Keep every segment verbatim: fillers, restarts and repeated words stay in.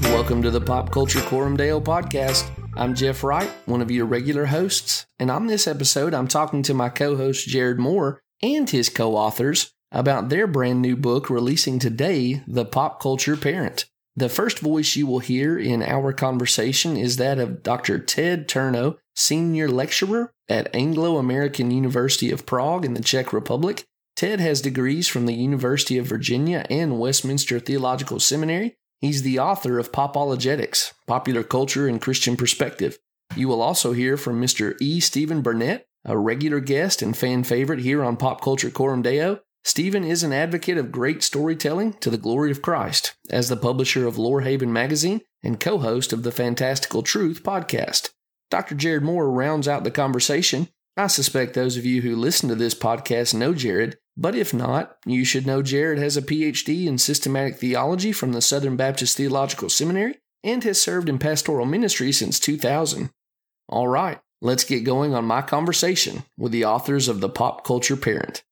Welcome to the Pop Culture Coram Deo podcast. I'm Jeff Wright, one of your regular hosts, and on this episode, I'm talking to my co-host Jared Moore and his co-authors about their brand new book releasing today, The Pop Culture Parent. The first voice you will hear in our conversation is that of Doctor Ted Turnow, Senior Lecturer at Anglo-American University of Prague in the Czech Republic. Ted has degrees from the University of Virginia and Westminster Theological Seminary. He's the author of Popologetics, Popular Culture and Christian Perspective. You will also hear from Mister E. Stephen Burnett, a regular guest and fan favorite here on Pop Culture Coram Deo. Stephen is an advocate of great storytelling to the glory of Christ, as the publisher of Lorehaven Magazine and co-host of the Fantastical Truth podcast. Doctor Jared Moore rounds out the conversation. I suspect those of you who listen to this podcast know Jared, but if not, you should know Jared has a P H D in systematic theology from the Southern Baptist Theological Seminary and has served in pastoral ministry since two thousand. All right, let's get going on my conversation with the authors of The Pop Culture Parent.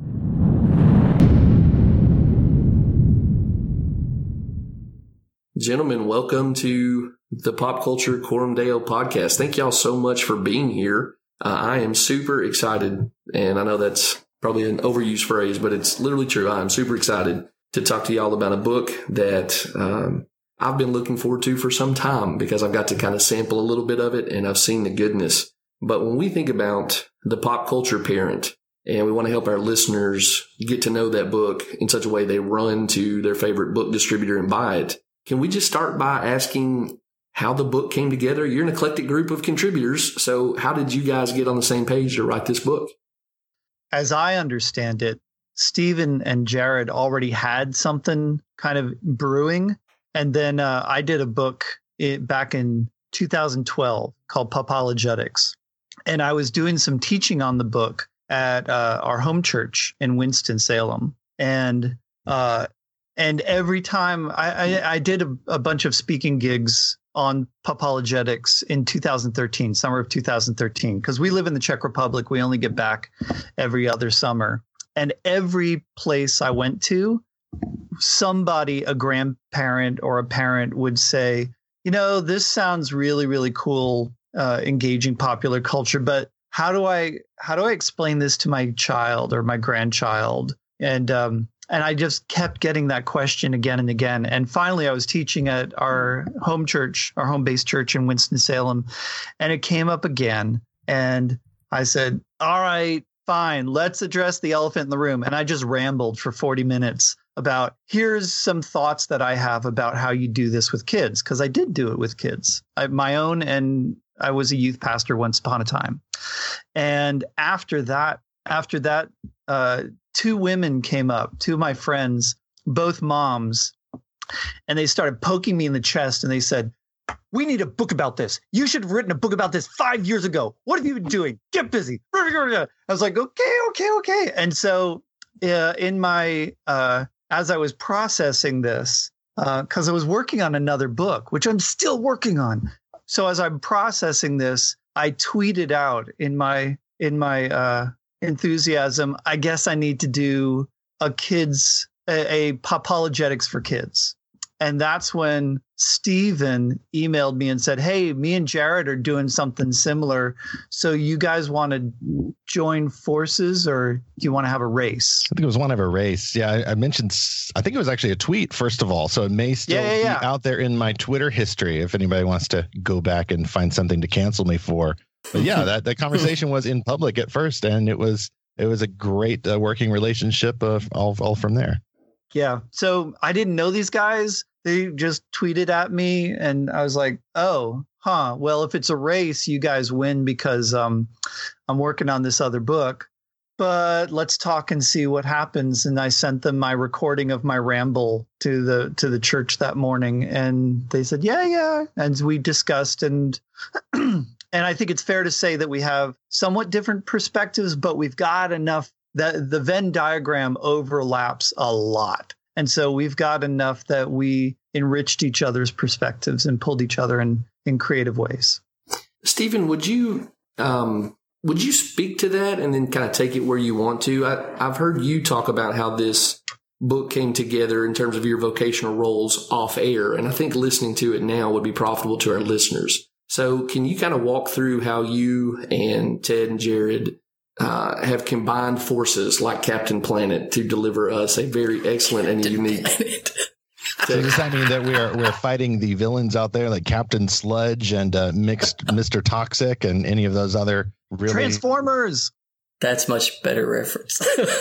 Gentlemen, welcome to the Pop Culture Coram Deo podcast. Thank y'all so much for being here. Uh, I am super excited, and I know that's probably an overused phrase, but it's literally true. I'm super excited to talk to y'all about a book that um, I've been looking forward to for some time because I've got to kind of sample a little bit of it and I've seen the goodness. But when we think about the pop culture parent and we want to help our listeners get to know that book in such a way they run to their favorite book distributor and buy it, can we just start by asking how the book came together? You're an eclectic group of contributors, so how did you guys get on the same page to write this book? As I understand it, Stephen and Jared already had something kind of brewing. And then uh, I did a book it, back in two thousand twelve called Popologetics. And I was doing some teaching on the book at uh, our home church in Winston-Salem. And uh, and every time I, I, I did a, a bunch of speaking gigs on Popologetics in two thousand thirteen, summer of two thousand thirteen, because we live in the Czech Republic. We only get back every other summer. And every place I went to, somebody, a grandparent or a parent would say, you know, this sounds really, really cool, uh, engaging popular culture, but how do I, how do I explain this to my child or my grandchild? And, um, And I just kept getting that question again and again. And finally, I was teaching at our home church, our home-based church in Winston-Salem, and it came up again. And I said, all right, fine, let's address the elephant in the room. And I just rambled for forty minutes about, here's some thoughts that I have about how you do this with kids, because I did do it with kids, I, my own, and I was a youth pastor once upon a time. And after that, after that, uh, two women came up, two of my friends, both moms, and they started poking me in the chest and they said, we need a book about this. You should have written a book about this five years ago. What have you been doing? Get busy. I was like, okay, okay, okay. And so uh, in my, uh, as I was processing this, because uh, I was working on another book, which I'm still working on. So as I'm processing this, I tweeted out in my, in my, uh, enthusiasm, I guess I need to do a kids, a, a Popologetics for kids. And that's when Stephen emailed me and said, hey, me and Jared are doing something similar. So you guys want to join forces, or do you want to have a race? I think it was one of a race. Yeah, I, I mentioned, I think it was actually a tweet, first of all. So it may still yeah, yeah, yeah. be out there in my Twitter history if anybody wants to go back and find something to cancel me for. But yeah, that, that conversation was in public at first, and it was it was a great uh, working relationship of all, all from there. Yeah. So I didn't know these guys. They just tweeted at me, and I was like, oh, huh. Well, if it's a race, you guys win because um, I'm working on this other book. But let's talk and see what happens. And I sent them my recording of my ramble to the to the church that morning, and they said, yeah, yeah. And we discussed, and and I think it's fair to say that we have somewhat different perspectives, but we've got enough that the Venn diagram overlaps a lot. And so we've got enough that we enriched each other's perspectives and pulled each other in, in creative ways. Stephen, would you um, would you speak to that and then kind of take it where you want to? I, I've heard you talk about how this book came together in terms of your vocational roles off air. And I think listening to it now would be profitable to our listeners. So can you kind of walk through how you and Ted and Jared uh, have combined forces like Captain Planet to deliver us a very excellent and unique... So does that mean that we are we're fighting the villains out there like Captain Sludge and uh, mixed Mister Toxic and any of those other really Transformers? That's much better reference.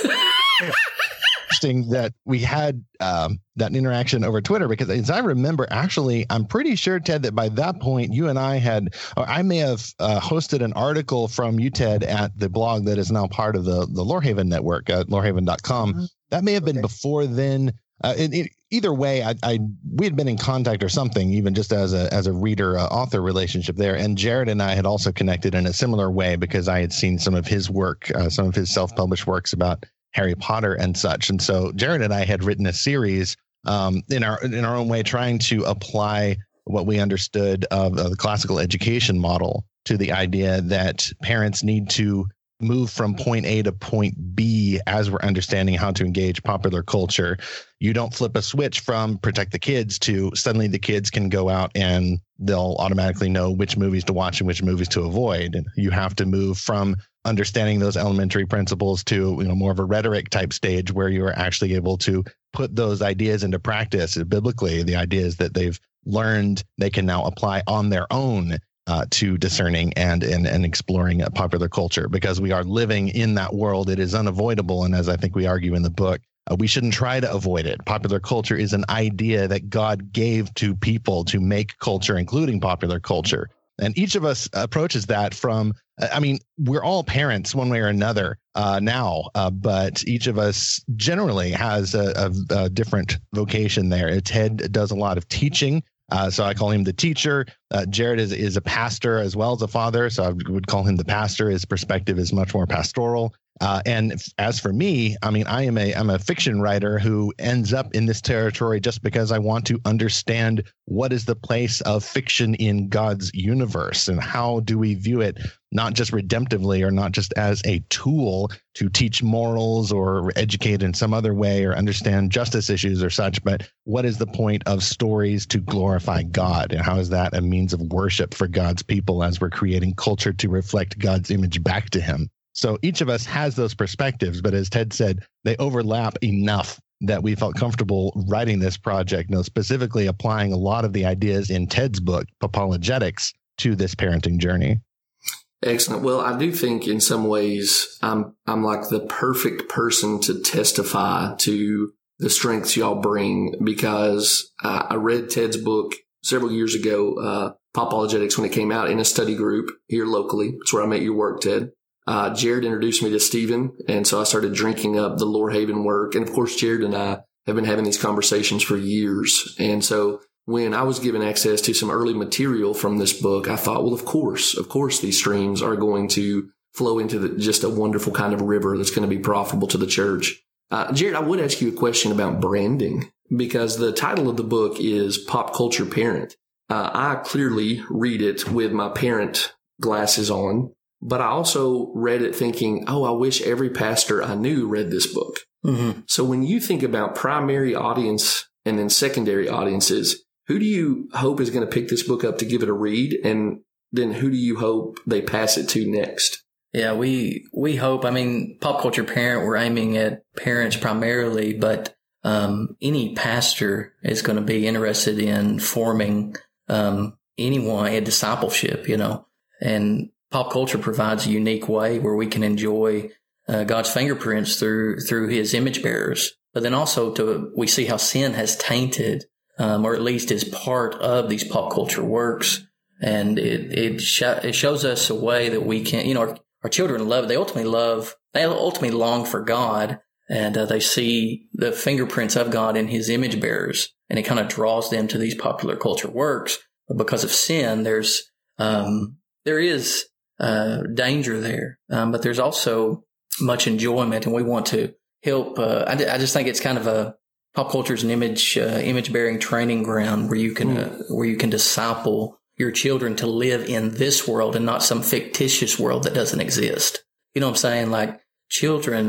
Interesting that we had um, that interaction over Twitter, because as I remember, actually, I'm pretty sure, Ted, that by that point you and I had, or I may have uh, hosted an article from you, Ted, at the blog that is now part of the the Lorehaven network at lorehaven dot com. Mm-hmm. That may have been okay. before then. Uh, it, it, either way, I, I we had been in contact or something, even just as a as a reader uh, author relationship there. And Jared and I had also connected in a similar way because I had seen some of his work, uh, some of his self published works about Harry Potter and such. And so Jared and I had written a series um, in our in our own way, trying to apply what we understood of, of the classical education model to the idea that parents need to move from point A to point B as we're understanding how to engage popular culture. You don't flip a switch from protect the kids to suddenly the kids can go out and they'll automatically know which movies to watch and which movies to avoid. And you have to move from understanding those elementary principles to, you know, more of a rhetoric type stage where you are actually able to put those ideas into practice. Biblically, the ideas that they've learned, they can now apply on their own Uh, to discerning and, and and exploring uh, popular culture, because we are living in that world. It is unavoidable. And as I think we argue in the book, uh, we shouldn't try to avoid it. Popular culture is an idea that God gave to people to make culture, including popular culture. And each of us approaches that from, I mean, we're all parents one way or another uh, now, uh, but each of us generally has a, a, a different vocation there. Ted does a lot of teaching. Uh, so I call him the teacher. Uh, Jared is is a pastor as well as a father. So I would call him the pastor. His perspective is much more pastoral. Uh, and as for me, I mean, I am a I'm a fiction writer who ends up in this territory just because I want to understand what is the place of fiction in God's universe and how do we view it, not just redemptively or not just as a tool to teach morals or educate in some other way or understand justice issues or such, but what is the point of stories to glorify God, and how is that a means of worship for God's people as we're creating culture to reflect God's image back to him? So each of us has those perspectives, but as Ted said, they overlap enough that we felt comfortable writing this project, you know, specifically applying a lot of the ideas in Ted's book, Apologetics, to this parenting journey. Excellent. Well, I do think in some ways I'm I'm like the perfect person to testify to the strengths y'all bring, because uh, I read Ted's book several years ago, uh, Apologetics, when it came out in a study group here locally. That's where I met your work, Ted. Uh, Jared introduced me to Stephen, and so I started drinking up the Lorehaven work. And of course, Jared and I have been having these conversations for years. And so when I was given access to some early material from this book, I thought, well, of course, of course, these streams are going to flow into the, just a wonderful kind of river that's going to be profitable to the church. Uh, Jared, I would ask you a question about branding, because the title of the book is Pop Culture Parent. Uh, I clearly read it with my parent glasses on, but I also read it thinking, oh, I wish every pastor I knew read this book. Mm-hmm. So when you think about primary audience and then secondary audiences, who do you hope is going to pick this book up to give it a read? And then who do you hope they pass it to next? Yeah, we we hope, I mean, Pop Culture Parent, we're aiming at parents primarily, but um, any pastor is going to be interested in forming um, anyone a discipleship, you know, and pop culture provides a unique way where we can enjoy uh, God's fingerprints through through his image bearers. But then also to we see how sin has tainted, um, or at least is part of these pop culture works. And it it, sh- it shows us a way that we can, you know, our, our children love, they ultimately love, they ultimately long for God. And uh, they see the fingerprints of God in his image bearers. And it kind of draws them to these popular culture works. But because of sin, there's um, there is uh, danger there. Um, but there's also much enjoyment. And we want to help. Uh, I, I just think it's kind of a pop culture is an image uh, image bearing training ground where you can mm. uh, where you can disciple your children to live in this world and not some fictitious world that doesn't exist. You know what I'm saying? Like children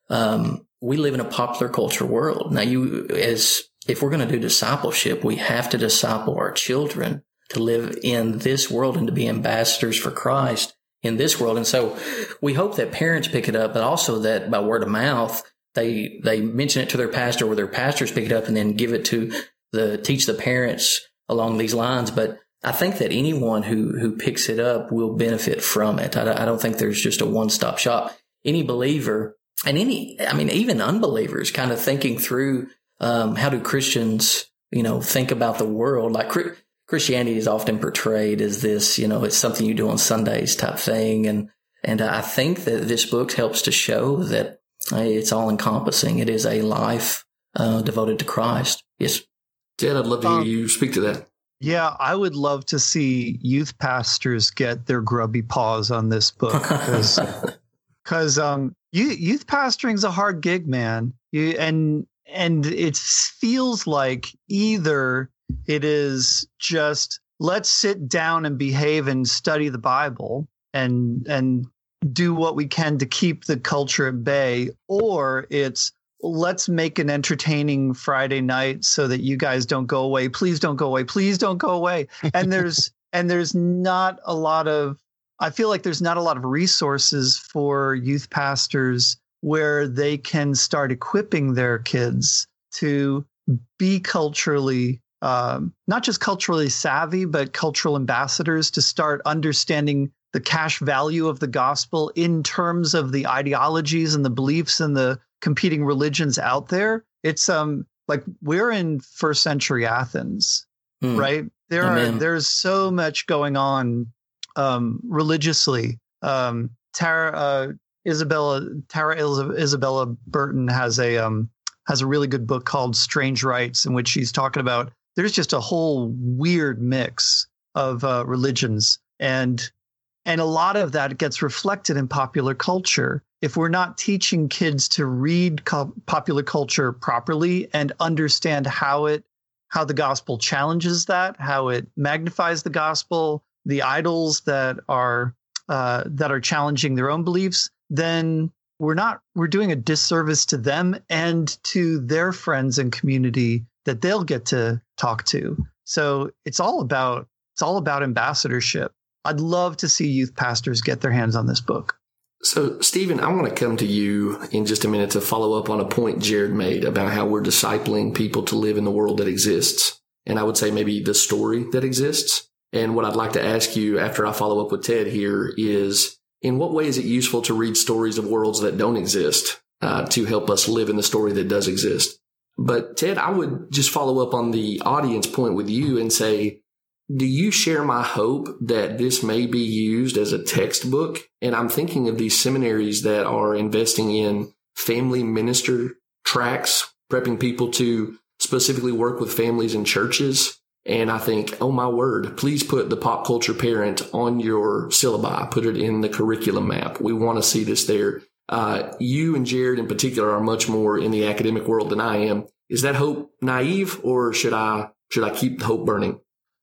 um, we live in a popular culture world. Now, you, as if we're going to do discipleship, we have to disciple our children to live in this world and to be ambassadors for Christ in this world. And so we hope that parents pick it up, but also that by word of mouth, they, they mention it to their pastor, or their pastors pick it up and then give it to the, teach the parents along these lines. But I think that anyone who, who picks it up will benefit from it. I, I don't think there's just a one-stop shop. Any believer and any, I mean, even unbelievers kind of thinking through, um, how do Christians, you know, think about the world? Like Christianity is often portrayed as this, you know, it's something you do on Sundays type thing. And, and I think that this book helps to show that it's all encompassing. It is a life, uh, devoted to Christ. Yes. Ted, I'd love to hear um, you speak to that. Yeah, I would love to see youth pastors get their grubby paws on this book, because because um, youth pastoring is a hard gig, man. You and and it feels like either it is just let's sit down and behave and study the Bible and and do what we can to keep the culture at bay, or it's let's make an entertaining Friday night so that you guys don't go away. Please don't go away. Please don't go away. And there's and there's not a lot of I feel like there's not a lot of resources for youth pastors where they can start equipping their kids to be culturally um, not just culturally savvy, but cultural ambassadors, to start understanding the cash value of the gospel in terms of the ideologies and the beliefs and the competing religions out there. It's um like we're in first century Athens, mm. right? There Amen. are there's so much going on um, religiously. Um, Tara uh, Isabella Tara Isabella Burton has a um has a really good book called Strange Rites, in which she's talking about there's just a whole weird mix of uh, religions, and and a lot of that gets reflected in popular culture. If we're not teaching kids to read co- popular culture properly and understand how it, how the gospel challenges that, how it magnifies the gospel, the idols that are uh, that are challenging their own beliefs, then we're not we're doing a disservice to them and to their friends and community that they'll get to talk to. So it's all about it's all about ambassadorship. I'd love to see youth pastors get their hands on this book. So, Stephen, I want to come to you in just a minute to follow up on a point Jared made about how we're discipling people to live in the world that exists. And I would say maybe the story that exists. And what I'd like to ask you after I follow up with Ted here is, in what way is it useful to read stories of worlds that don't exist uh, to help us live in the story that does exist? But, Ted, I would just follow up on the audience point with you and say, do you share my hope that this may be used as a textbook? And I'm thinking of these seminaries that are investing in family minister tracks, prepping people to specifically work with families and churches. And I think, oh my word, please put the pop culture parent on your syllabi, put it in the curriculum map. We want to see this there. Uh, you and Jared in particular are much more in the academic world than I am. Is that hope naive, or should I, should I keep the hope burning?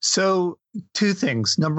So two things. Number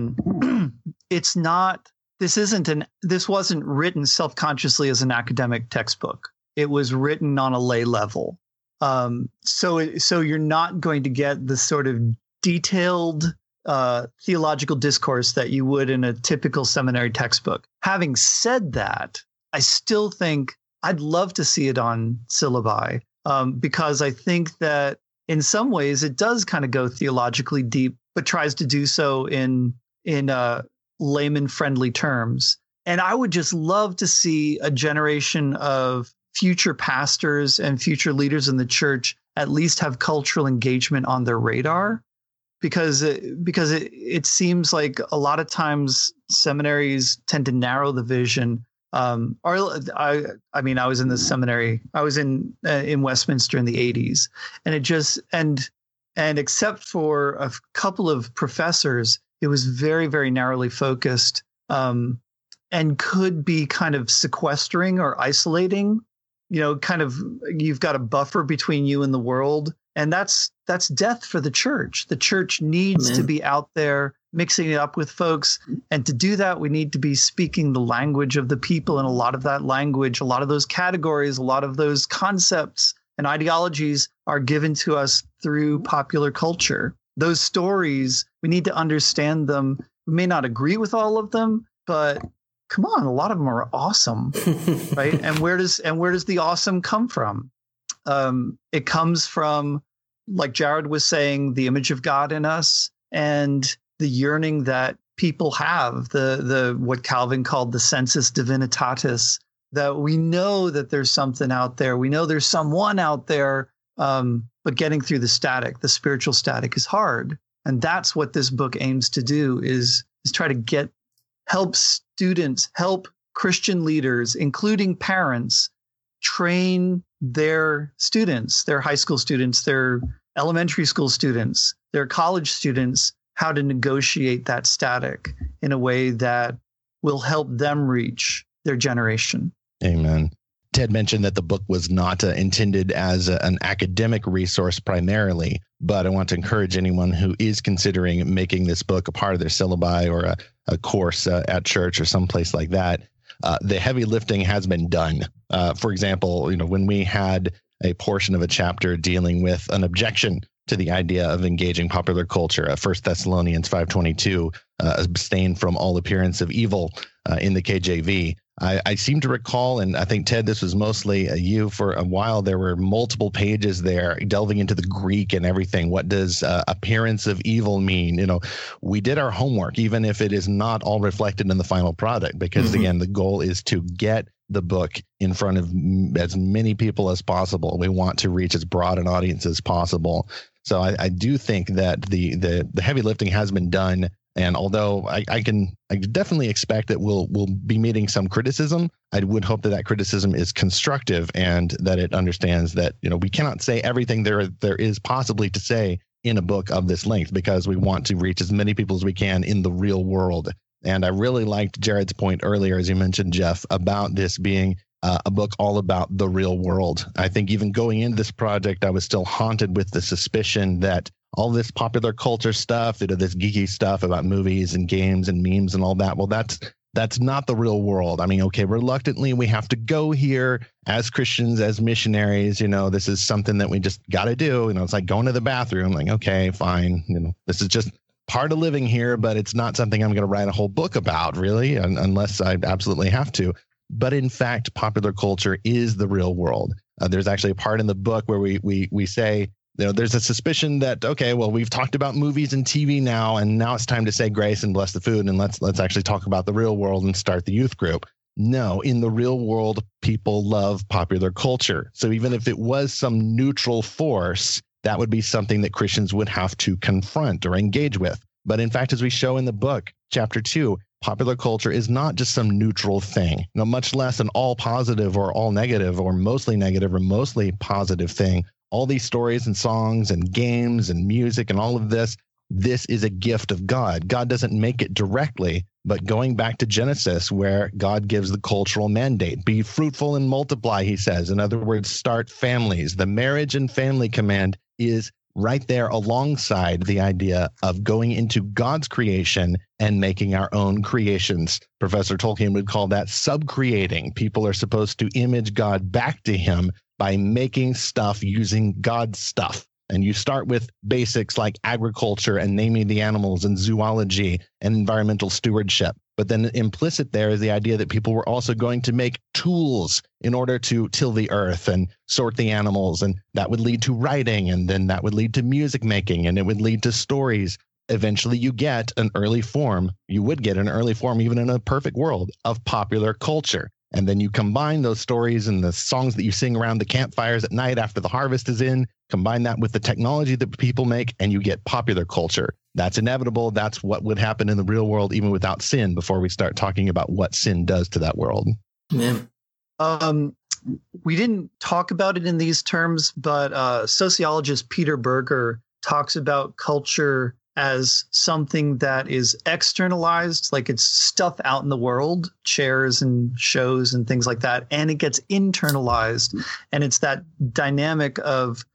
one, it's not, this isn't an, this wasn't written self-consciously as an academic textbook. It was written on a lay level. Um, so, so you're not going to get the sort of detailed uh, theological discourse that you would in a typical seminary textbook. Having said that, I still think I'd love to see it on syllabi, um, because I think that in some ways, it does kind of go theologically deep, but tries to do so in in uh, layman-friendly terms. And I would just love to see a generation of future pastors and future leaders in the church at least have cultural engagement on their radar, because it, because it, it seems like a lot of times seminaries tend to narrow the vision. Um, or I, I mean, I was in the seminary. I was in uh, in Westminster in the eighties, and it just and and except for a couple of professors, it was very, very narrowly focused, um, and could be kind of sequestering or isolating. You know, kind of you've got a buffer between you and the world, and that's that's death for the church. The church needs Amen. to be out there mixing it up with folks. And to do that, we need to be speaking the language of the people. And a lot of that language, a lot of those categories, a lot of those concepts and ideologies are given to us through popular culture. Those stories, we need to understand them. We may not agree with all of them, but come on, a lot of them are awesome, right? And where does and where does the awesome come from? Um, it comes from, like Jared was saying, the image of God in us and the yearning that people have, the the what Calvin called the sensus divinitatis, that we know that there's something out there. We know there's someone out there, um, but getting through the static, the spiritual static, is hard. And that's what this book aims to do, is, is try to get, help students, help Christian leaders, including parents, train their students, their high school students, their elementary school students, their college students, how to negotiate that static in a way that will help them reach their generation. Amen. Ted mentioned that the book was not uh, intended as a, an academic resource primarily, but I want to encourage anyone who is considering making this book a part of their syllabi or a, a course uh, at church or someplace like that. Uh, the heavy lifting has been done. Uh, for example, you know, when we had a portion of a chapter dealing with an objection to the idea of engaging popular culture, uh, First Thessalonians five twenty-two, uh, abstain from all appearance of evil uh, in the K J V. I, I seem to recall, and I think, Ted, this was mostly uh, you for a while, there were multiple pages there delving into the Greek and everything. What does uh, appearance of evil mean? You know, we did our homework, even if it is not all reflected in the final product, because, mm-hmm. again, the goal is to get the book in front of as many people as possible. We want to reach as broad an audience as possible. So I, I do think that the, the the heavy lifting has been done. And although I, I can I definitely expect that we'll we'll be meeting some criticism, I would hope that that criticism is constructive and that it understands that, you know, we cannot say everything there there is possibly to say in a book of this length, because we want to reach as many people as we can in the real world. And I really liked Jared's point earlier, as you mentioned, Jeff, about this being uh, a book all about the real world. I think even going into this project, I was still haunted with the suspicion that all this popular culture stuff, you know, this geeky stuff about movies and games and memes and all that, well, that's that's not the real world. I mean, okay, reluctantly, we have to go here as Christians, as missionaries. You know, this is something that we just got to do. You know, it's like going to the bathroom. Like, okay, fine. You know, this is just part of living here, but it's not something I'm going to write a whole book about, really, un- unless I absolutely have to. But in fact, popular culture is the real world. Uh, there's actually a part in the book where we we we say, you know, there's a suspicion that, okay, well, we've talked about movies and T V now, and now it's time to say grace and bless the food, and let's let's actually talk about the real world and start the youth group. No, in the real world, people love popular culture. So even if it was some neutral force, that would be something that Christians would have to confront or engage with. But in fact, as we show in the book, chapter two, popular culture is not just some neutral thing, no, much less an all positive or all negative or mostly negative or mostly positive thing. All these stories and songs and games and music and all of this, this is a gift of God. God doesn't make it directly, but going back to Genesis, where God gives the cultural mandate, be fruitful and multiply, he says. In other words, start families. The marriage and family command is right there alongside the idea of going into God's creation and making our own creations. Professor Tolkien would call that subcreating. People are supposed to image God back to him by making stuff using God's stuff. And you start with basics like agriculture and naming the animals and zoology and environmental stewardship. But then implicit there is the idea that people were also going to make tools in order to till the earth and sort the animals. And that would lead to writing, and then that would lead to music making, and it would lead to stories. Eventually you get an early form, you would get an early form, even in a perfect world, of popular culture. And then you combine those stories and the songs that you sing around the campfires at night after the harvest is in, combine that with the technology that people make, and you get popular culture. That's inevitable. That's what would happen in the real world, even without sin, before we start talking about what sin does to that world. Yeah. Um, we didn't talk about it in these terms, but uh, sociologist Peter Berger talks about culture as something that is externalized, like it's stuff out in the world, chairs and shows and things like that, and it gets internalized. And it's that dynamic of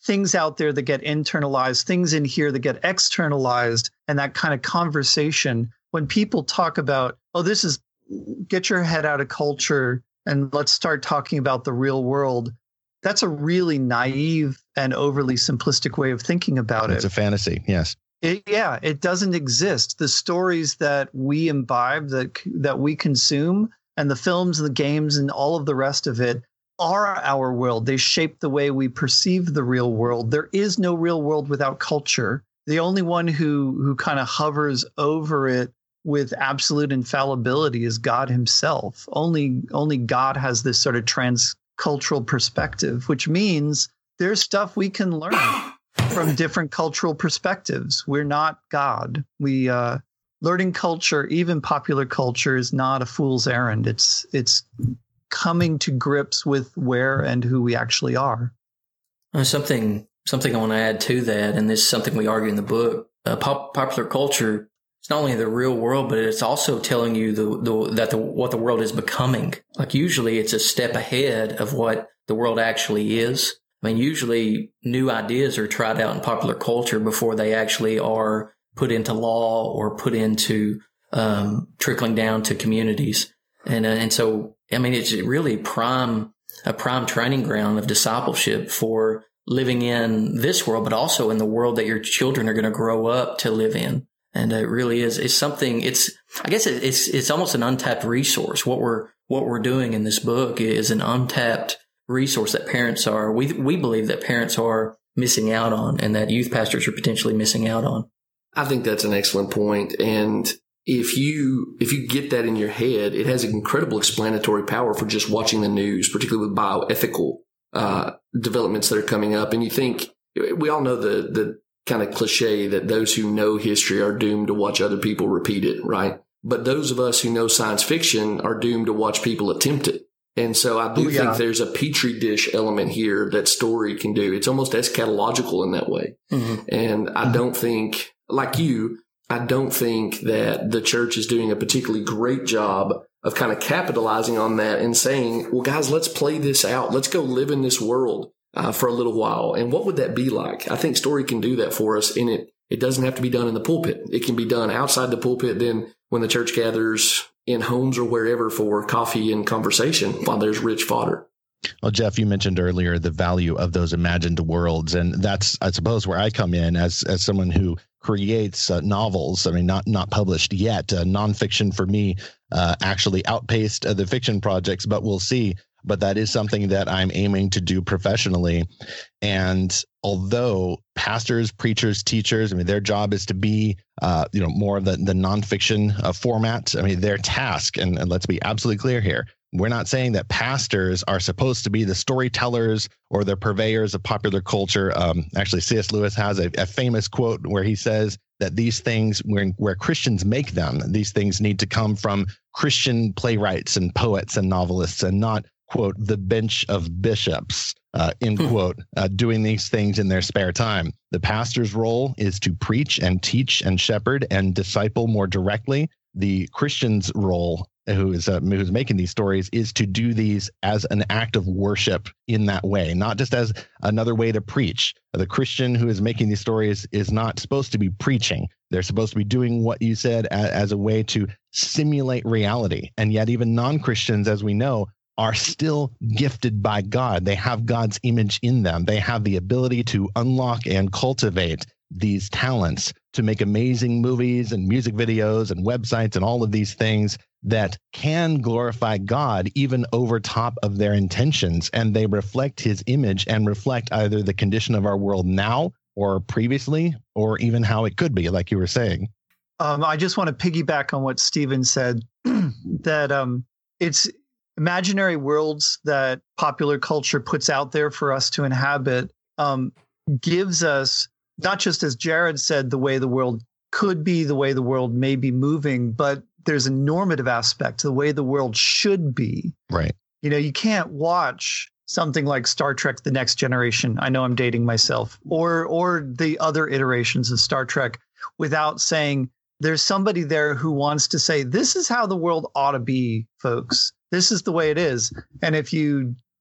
things out there that get internalized, things in here that get externalized, and that kind of conversation. When people talk about, oh, this is, get your head out of culture and let's start talking about the real world, that's a really naive and overly simplistic way of thinking about it. It's a fantasy, yes. It, yeah, it doesn't exist. The stories that we imbibe, that that we consume, and the films and the games and all of the rest of it are our world. They shape the way we perceive the real world. There is no real world without culture. The only one who who kind of hovers over it with absolute infallibility is God himself. Only only God has this sort of transcultural perspective, which means there's stuff we can learn from different cultural perspectives. We're not God. We uh, learning culture, even popular culture, is not a fool's errand. It's it's coming to grips with where and who we actually are. Uh, something something I want to add to that, and this is something we argue in the book. Uh, pop, popular culture, it's not only the real world, but it's also telling you the, the that the what the world is becoming. Like usually, it's a step ahead of what the world actually is. I mean, usually new ideas are tried out in popular culture before they actually are put into law or put into um, trickling down to communities. And uh, and so, I mean, it's really prime a prime training ground of discipleship for living in this world, but also in the world that your children are going to grow up to live in. And it really is it's something. It's I guess it, it's it's almost an untapped resource. What we're what we're doing in this book is an untapped resource that parents are, we we believe that parents are missing out on, and that youth pastors are potentially missing out on. I think that's an excellent point. And if you if you get that in your head, it has incredible explanatory power for just watching the news, particularly with bioethical uh, developments that are coming up. And you think, we all know the the kind of cliche that those who know history are doomed to watch other people repeat it, right? But those of us who know science fiction are doomed to watch people attempt it. And so I do oh, yeah. think there's a petri dish element here that story can do. It's almost eschatological in that way. Mm-hmm. And I don't think, like you, I don't think that the church is doing a particularly great job of kind of capitalizing on that and saying, well, guys, let's play this out. Let's go live in this world uh, for a little while. And what would that be like? I think story can do that for us. And it, it doesn't have to be done in the pulpit. It can be done outside the pulpit. Then when the church gathers in homes or wherever for coffee and conversation while there's rich fodder. Well, Jeff, you mentioned earlier the value of those imagined worlds, and that's, I suppose, where I come in as as someone who creates uh, novels. I mean, not not published yet. Uh, nonfiction for me uh, actually outpaced uh, the fiction projects, but we'll see. But that is something that I'm aiming to do professionally. And although pastors, preachers, teachers, I mean, their job is to be, uh, you know, more of the, the nonfiction uh, format. I mean, their task, and, and let's be absolutely clear here, we're not saying that pastors are supposed to be the storytellers or the purveyors of popular culture. Um, actually, C S Lewis has a, a famous quote where he says that these things, where, where Christians make them, these things need to come from Christian playwrights and poets and novelists, and not, quote, the bench of bishops, uh, end quote, uh, doing these things in their spare time. The pastor's role is to preach and teach and shepherd and disciple more directly. The Christian's role, who is uh, who's making these stories, is to do these as an act of worship in that way, not just as another way to preach. The Christian who is making these stories is not supposed to be preaching. They're supposed to be doing what you said as, as a way to simulate reality. And yet even non-Christians, as we know, are still gifted by God. They have God's image in them. They have the ability to unlock and cultivate these talents to make amazing movies and music videos and websites and all of these things that can glorify God even over top of their intentions. And they reflect his image and reflect either the condition of our world now or previously, or even how it could be, like you were saying. Um, I just want to piggyback on what Stephen said, that um, it's imaginary worlds that popular culture puts out there for us to inhabit, um, gives us, not just, as Jared said, the way the world could be, the way the world may be moving, but there's a normative aspect to the way the world should be. Right. You know, you can't watch something like Star Trek: The Next Generation. I know I'm dating myself, or or the other iterations of Star Trek, without saying there's somebody there who wants to say, this is how the world ought to be, folks. This is the way it is. And if you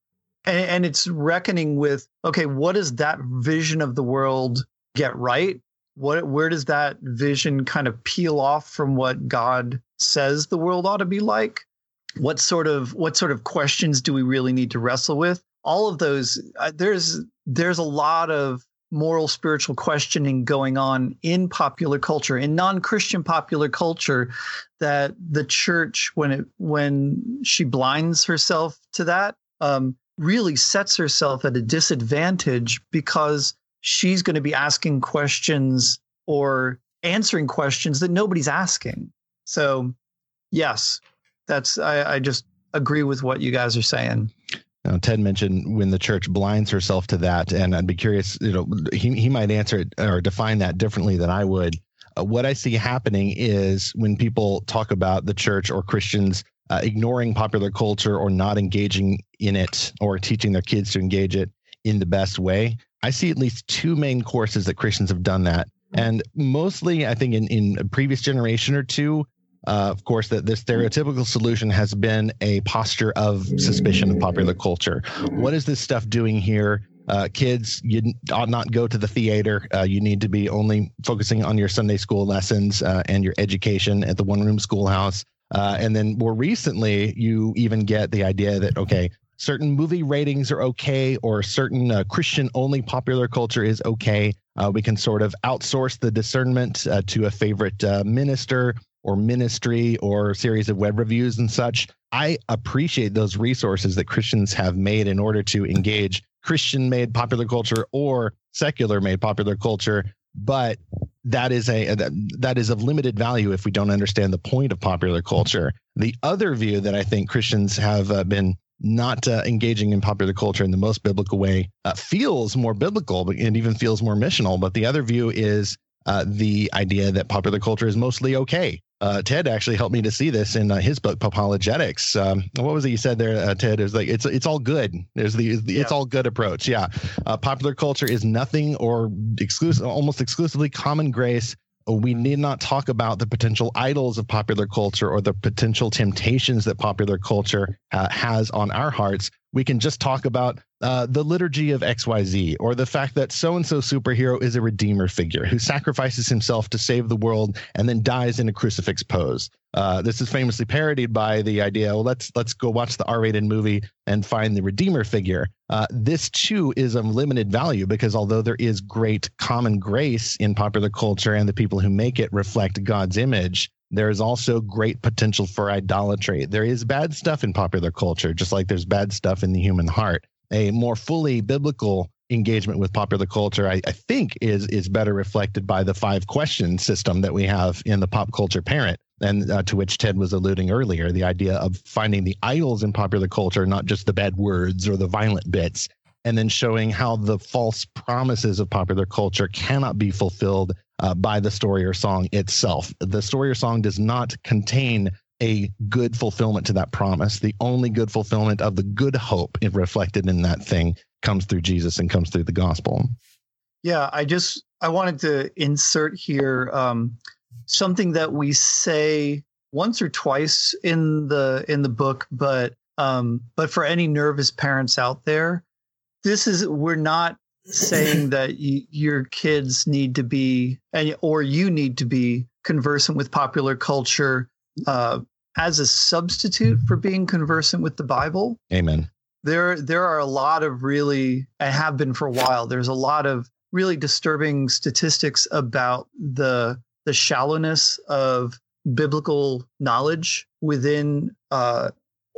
and, and it's reckoning with, okay, what does that vision of the world get right? What, where does that vision kind of peel off from what God says the world ought to be like? What sort of what sort of questions do we really need to wrestle with? All of those, uh, there's there's a lot of moral, spiritual questioning going on in popular culture, in non-Christian popular culture, that the church, when it when she blinds herself to that, um, really sets herself at a disadvantage, because she's going to be asking questions or answering questions that nobody's asking. So, yes, that's I, I just agree with what you guys are saying. Now, Ted mentioned when the church blinds herself to that, and I'd be curious, you know, he, he might answer it or define that differently than I would. Uh, what I see happening is when people talk about the church or Christians uh, ignoring popular culture or not engaging in it or teaching their kids to engage it in the best way, I see at least two main courses that Christians have done that. And mostly, I think in, in a previous generation or two, Uh, of course, that the stereotypical solution has been a posture of suspicion of popular culture. What is this stuff doing here? Uh, kids, you ought not go to the theater. Uh, you need to be only focusing on your Sunday school lessons uh, and your education at the one-room schoolhouse. Uh, and then more recently, you even get the idea that, okay, certain movie ratings are okay, or certain uh, Christian-only popular culture is okay. Uh, we can sort of outsource the discernment uh, to a favorite uh, minister or ministry or series of web reviews and such. I appreciate those resources that Christians have made in order to engage Christian-made popular culture or secular-made popular culture, but that is a that, that is of limited value if we don't understand the point of popular culture. The other view that I think Christians have uh, been not uh, engaging in popular culture in the most biblical way uh, feels more biblical, but and even feels more missional. But the other view is uh, the idea that popular culture is mostly okay. Uh, Ted actually helped me to see this in uh, his book, Apologetics. Um, what was it you said there, uh, Ted? It was like, it's it's all good. There's the, the yeah. It's all good approach. Yeah. Uh, popular culture is nothing or exclusive, almost exclusively common grace. We need not talk about the potential idols of popular culture or the potential temptations that popular culture uh, has on our hearts. We can just talk about uh, the liturgy of X Y Z, or the fact that so-and-so superhero is a redeemer figure who sacrifices himself to save the world and then dies in a crucifix pose. Uh, this is famously parodied by the idea, well, let's let's go watch the R-rated movie and find the redeemer figure. Uh, this too is of limited value, because although there is great common grace in popular culture and the people who make it reflect God's image, there is also great potential for idolatry. There is bad stuff in popular culture, just like there's bad stuff in the human heart. A more fully biblical engagement with popular culture, I, I think, is is better reflected by the five question system that we have in the Pop Culture Parent, and uh, to which Ted was alluding earlier, the idea of finding the idols in popular culture, not just the bad words or the violent bits, and then showing how the false promises of popular culture cannot be fulfilled uh, by the story or song itself. The story or song does not contain a good fulfillment to that promise. The only good fulfillment of the good hope reflected in that thing comes through Jesus and comes through the gospel. Yeah, I just I wanted to insert here um, something that we say once or twice in the in the book, but um, but for any nervous parents out there, this is we're not saying that y- your kids need to be and or you need to be conversant with popular culture uh, as a substitute for being conversant with the Bible. Amen. There, there are a lot of really, and have been for a while, there's a lot of really disturbing statistics about the the shallowness of biblical knowledge within uh,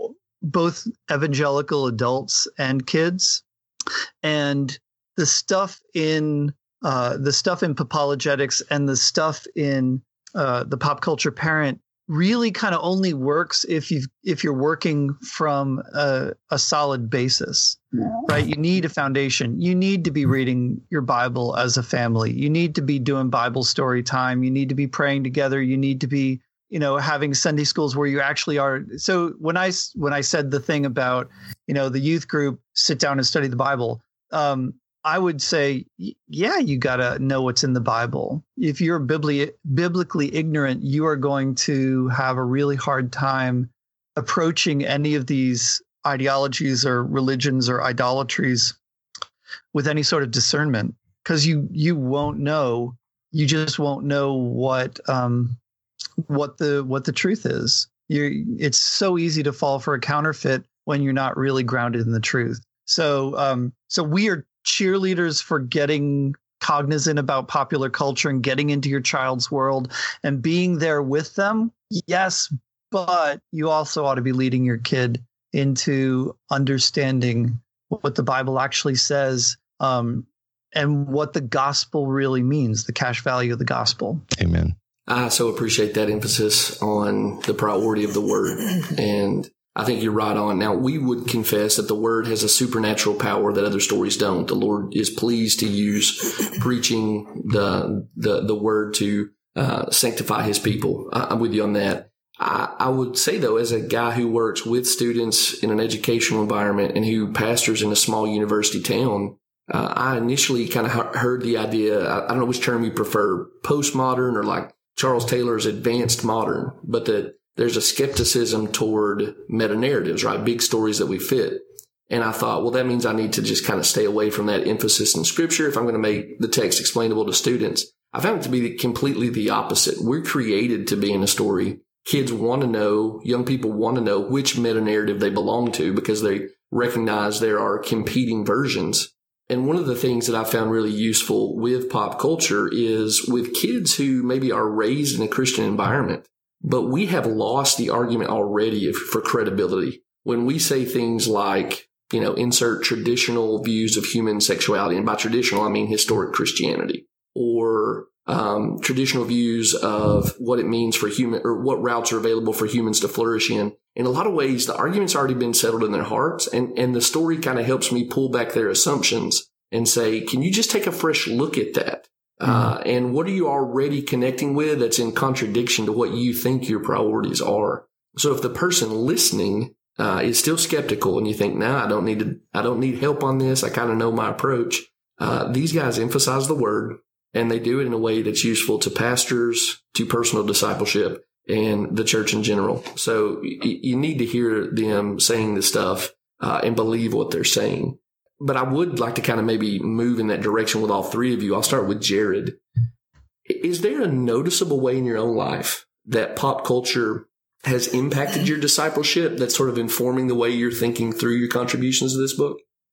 both evangelical adults and kids. And the stuff in uh, the stuff in Popologetics and the stuff in uh, the Pop Culture Parent really kind of only works if you if you're working from a, a solid basis, right? You need a foundation. You need to be reading your Bible as a family. You need to be doing Bible story time. You need to be praying together. You need to be, you know, having Sunday schools where you actually are. So when I when I said the thing about, you know, the youth group sit down and study the Bible, um, I would say, yeah, you got to know what's in the Bible. If you're bibli- biblically ignorant, you are going to have a really hard time approaching any of these ideologies or religions or idolatries with any sort of discernment, because you you won't know, you just won't know what um, what the what the truth is. You it's so easy to fall for a counterfeit when you're not really grounded in the truth. So um, so we are cheerleaders for getting cognizant about popular culture and getting into your child's world and being there with them. Yes, but you also ought to be leading your kid into understanding what the Bible actually says, um, and what the gospel really means, the cash value of the gospel. Amen. I so appreciate that emphasis on the priority of the word. And I think you're right on. Now, we would confess that the word has a supernatural power that other stories don't. The Lord is pleased to use preaching the the, the word to uh, sanctify his people. I, I'm with you on that. I, I would say, though, as a guy who works with students in an educational environment and who pastors in a small university town, uh, I initially kind of heard the idea, I, I don't know which term you prefer, postmodern or like Charles Taylor's advanced modern, but that there's a skepticism toward meta-narratives, right? Big stories that we fit. And I thought, well, that means I need to just kind of stay away from that emphasis in Scripture if I'm going to make the text explainable to students. I found it to be completely the opposite. We're created to be in a story. Kids want to know, young people want to know which meta-narrative they belong to because they recognize there are competing versions. And one of the things that I found really useful with pop culture is with kids who maybe are raised in a Christian environment, but we have lost the argument already for credibility. When we say things like, you know, insert traditional views of human sexuality, and by traditional, I mean historic Christianity, or um, traditional views of what it means for human, or what routes are available for humans to flourish in. In a lot of ways, the argument's already been settled in their hearts, and, and the story kind of helps me pull back their assumptions and say, can you just take a fresh look at that? Mm-hmm. Uh, and what are you already connecting with that's in contradiction to what you think your priorities are? So if the person listening uh, is still skeptical and you think, nah, I don't need to, I don't need help on this, I kind of know my approach. Uh, these guys emphasize the word, and they do it in a way that's useful to pastors, to personal discipleship, and the church in general. So y- you need to hear them saying this stuff uh, and believe what they're saying. But I would like to kind of maybe move in that direction with all three of you. I'll start with Jared. Is there a noticeable way in your own life that pop culture has impacted your discipleship that's sort of informing the way you're thinking through your contributions to this book?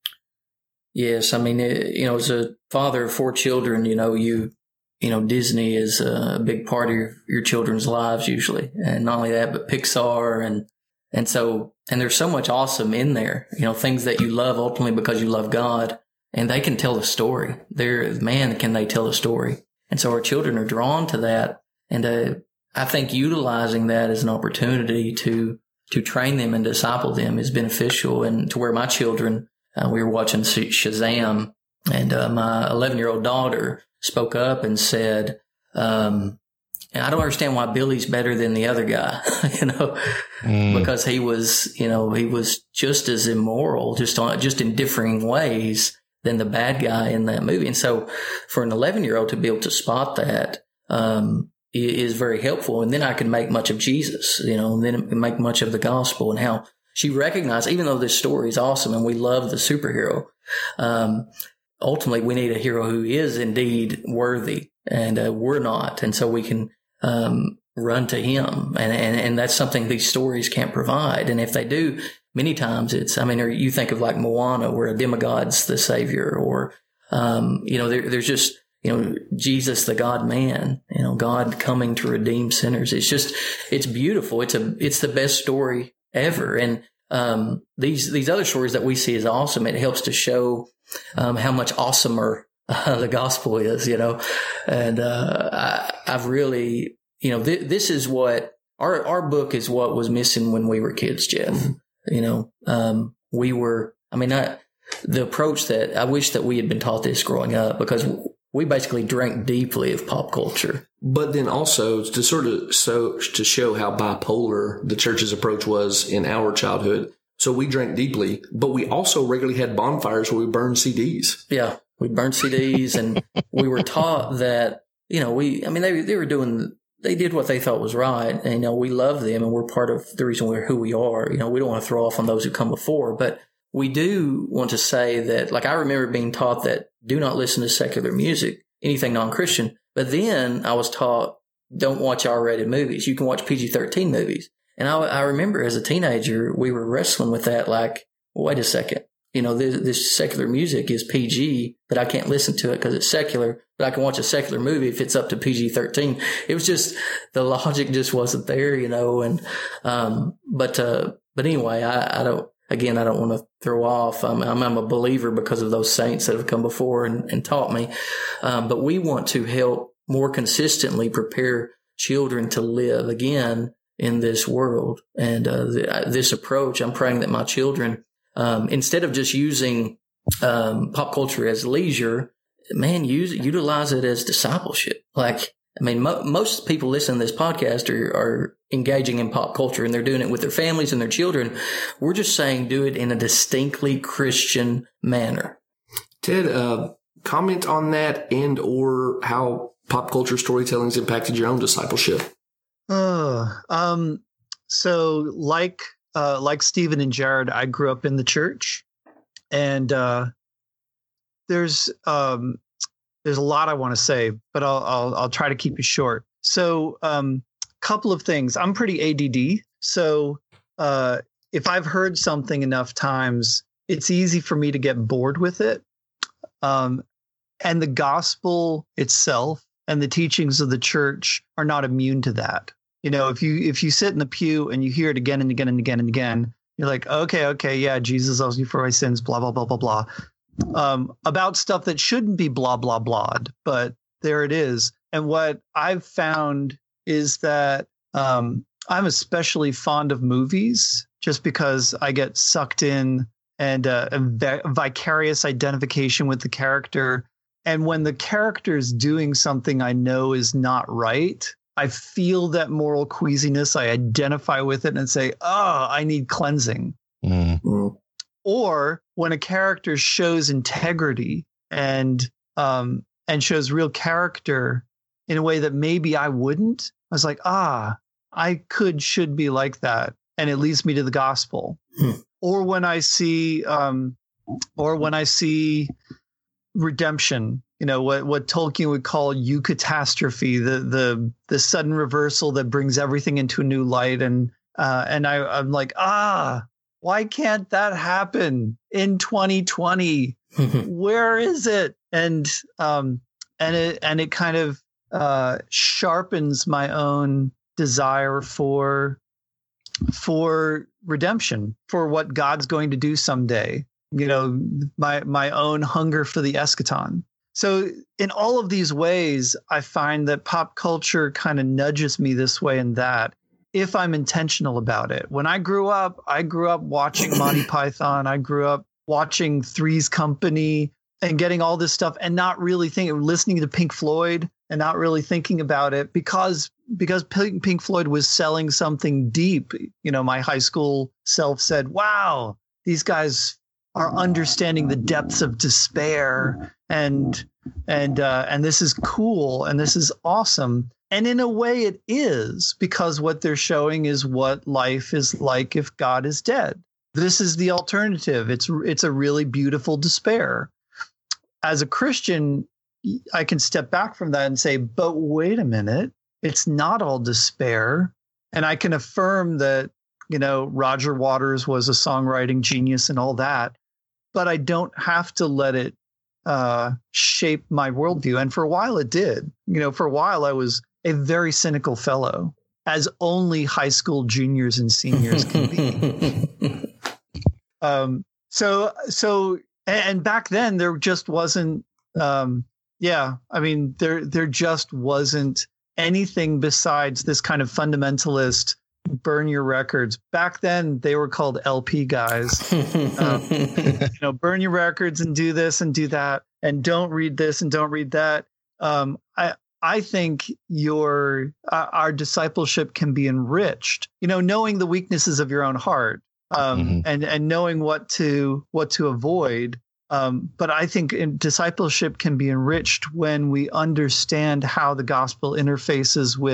Yes. I mean, it, you know, as a father of four children, you know, you, you know, Disney is a big part of your, your children's lives usually. And not only that, but Pixar. And, and so, and there's so much awesome in there, you know, things that you love ultimately because you love God, and they can tell a story. They're, man, can they tell a story? And so our children are drawn to that. And, uh, I think utilizing that as an opportunity to, to train them and disciple them is beneficial. And to where my children, Uh, we were watching Shazam, and uh, my eleven-year-old daughter spoke up and said, um, I don't understand why Billy's better than the other guy, you know, mm. because he was, you know, he was just as immoral, just on, just in differing ways than the bad guy in that movie. And so for an eleven-year-old to be able to spot that um, is very helpful. And then I can make much of Jesus, you know, and then make much of the gospel and how she recognized, even though this story is awesome and we love the superhero, um, ultimately we need a hero who is indeed worthy, and uh, we're not. And so we can um, run to him. And, and, and that's something these stories can't provide. And if they do, many times it's, I mean, or you think of like Moana, where a demigod's the savior, or, um, you know, there, there's just, you know, Jesus, the God man, you know, God coming to redeem sinners. It's just, it's beautiful. It's a, it's the best story ever. And um, these these other stories that we see is awesome. It helps to show um, how much awesomer uh, the gospel is, you know. And uh, I, I've really, you know, th- this is what our our book is what was missing when we were kids, Jeff. Mm-hmm. You know, um, we were. I mean, I, the approach that I wish that we had been taught this growing up, because we basically drank deeply of pop culture. But then also to sort of so to show how bipolar the church's approach was in our childhood. So we drank deeply, but we also regularly had bonfires where we burned C Ds. Yeah, we burned C Ds, and we were taught that, you know, we, I mean, they they were doing they did what they thought was right. And, you know, we love them and we're part of the reason we're who we are. You know, we don't want to throw off on those who come before, but we do want to say that, like, I remember being taught that do not listen to secular music, anything non-Christian. But then I was taught, don't watch R-rated movies. You can watch P G thirteen movies. And I, I remember as a teenager, we were wrestling with that, like, well, wait a second. You know, this, this secular music is P G, but I can't listen to it because it's secular. But I can watch a secular movie if it's up to P G thirteen. It was just, the logic just wasn't there, you know. And, um, but, uh, but anyway, I, I don't, again, I don't want to throw off. I'm, I'm, I'm a believer because of those saints that have come before and, and taught me. Um, but we want to help more consistently prepare children to live again in this world. And, uh, the, this approach, I'm praying that my children, Um, instead of just using um, pop culture as leisure, man, use utilize it as discipleship. Like, I mean, mo- most people listening to this podcast are, are engaging in pop culture and they're doing it with their families and their children. We're just saying do it in a distinctly Christian manner. Ted, uh, comment on that and or how pop culture storytelling has impacted your own discipleship. Uh, um, so like, uh, like Stephen and Jared, I grew up in the church, and uh, there's um, there's a lot I want to say, but I'll, I'll I'll try to keep it short. So, um, couple of things. I'm pretty A D D, so uh, if I've heard something enough times, it's easy for me to get bored with it. Um, and the gospel itself and the teachings of the church are not immune to that. You know, if you if you sit in the pew and you hear it again and again and again and again, you're like, okay, okay, yeah, Jesus loves me for my sins, blah, blah, blah, blah, blah. Um, about stuff that shouldn't be blah, blah, blah, but there it is. And what I've found is that um, I'm especially fond of movies just because I get sucked in and uh, a vi- vicarious identification with the character. And when the character is doing something I know is not right, I feel that moral queasiness. I identify with it and say, oh, I need cleansing. Mm-hmm. Or when a character shows integrity and um, and shows real character in a way that maybe I wouldn't, I was like, ah, I could, should be like that. And it leads me to the gospel. Hmm. Or when I see, um, or when I see redemption, you know, what, what Tolkien would call eucatastrophe, the, the, the sudden reversal that brings everything into a new light. And, uh, and I, I'm like, ah, why can't that happen in twenty twenty? Where is it? And, um, and it, and it kind of, uh, sharpens my own desire for, for redemption, for what God's going to do someday. You know, my, my own hunger for the eschaton. So in all of these ways, I find that pop culture kind of nudges me this way and that if I'm intentional about it. When I grew up, I grew up watching Monty Python. I grew up watching Three's Company and getting all this stuff and not really thinking, listening to Pink Floyd and not really thinking about it because because Pink, Pink Floyd was selling something deep. You know, my high school self said, wow, these guys are understanding the depths of despair, and and uh, and this is cool, and this is awesome. And in a way it is, because what they're showing is what life is like if God is dead. This is the alternative. It's it's a really beautiful despair. As a Christian, I can step back from that and say, but wait a minute, it's not all despair. And I can affirm that, you know, Roger Waters was a songwriting genius and all that. But I don't have to let it uh, shape my worldview. And for a while it did. You know, for a while I was a very cynical fellow, as only high school juniors and seniors can be. um, so, so, and back then there just wasn't, um, yeah, I mean, there, there just wasn't anything besides this kind of fundamentalist burn your records. Back then they were called L P guys. um, you know, burn your records and do this and do that and don't read this and don't read that. Um, I I think your uh, our discipleship can be enriched. You know, knowing the weaknesses of your own heart, um, mm-hmm. and and knowing what to what to avoid. Um, but I think in discipleship can be enriched when we understand how the gospel interfaces with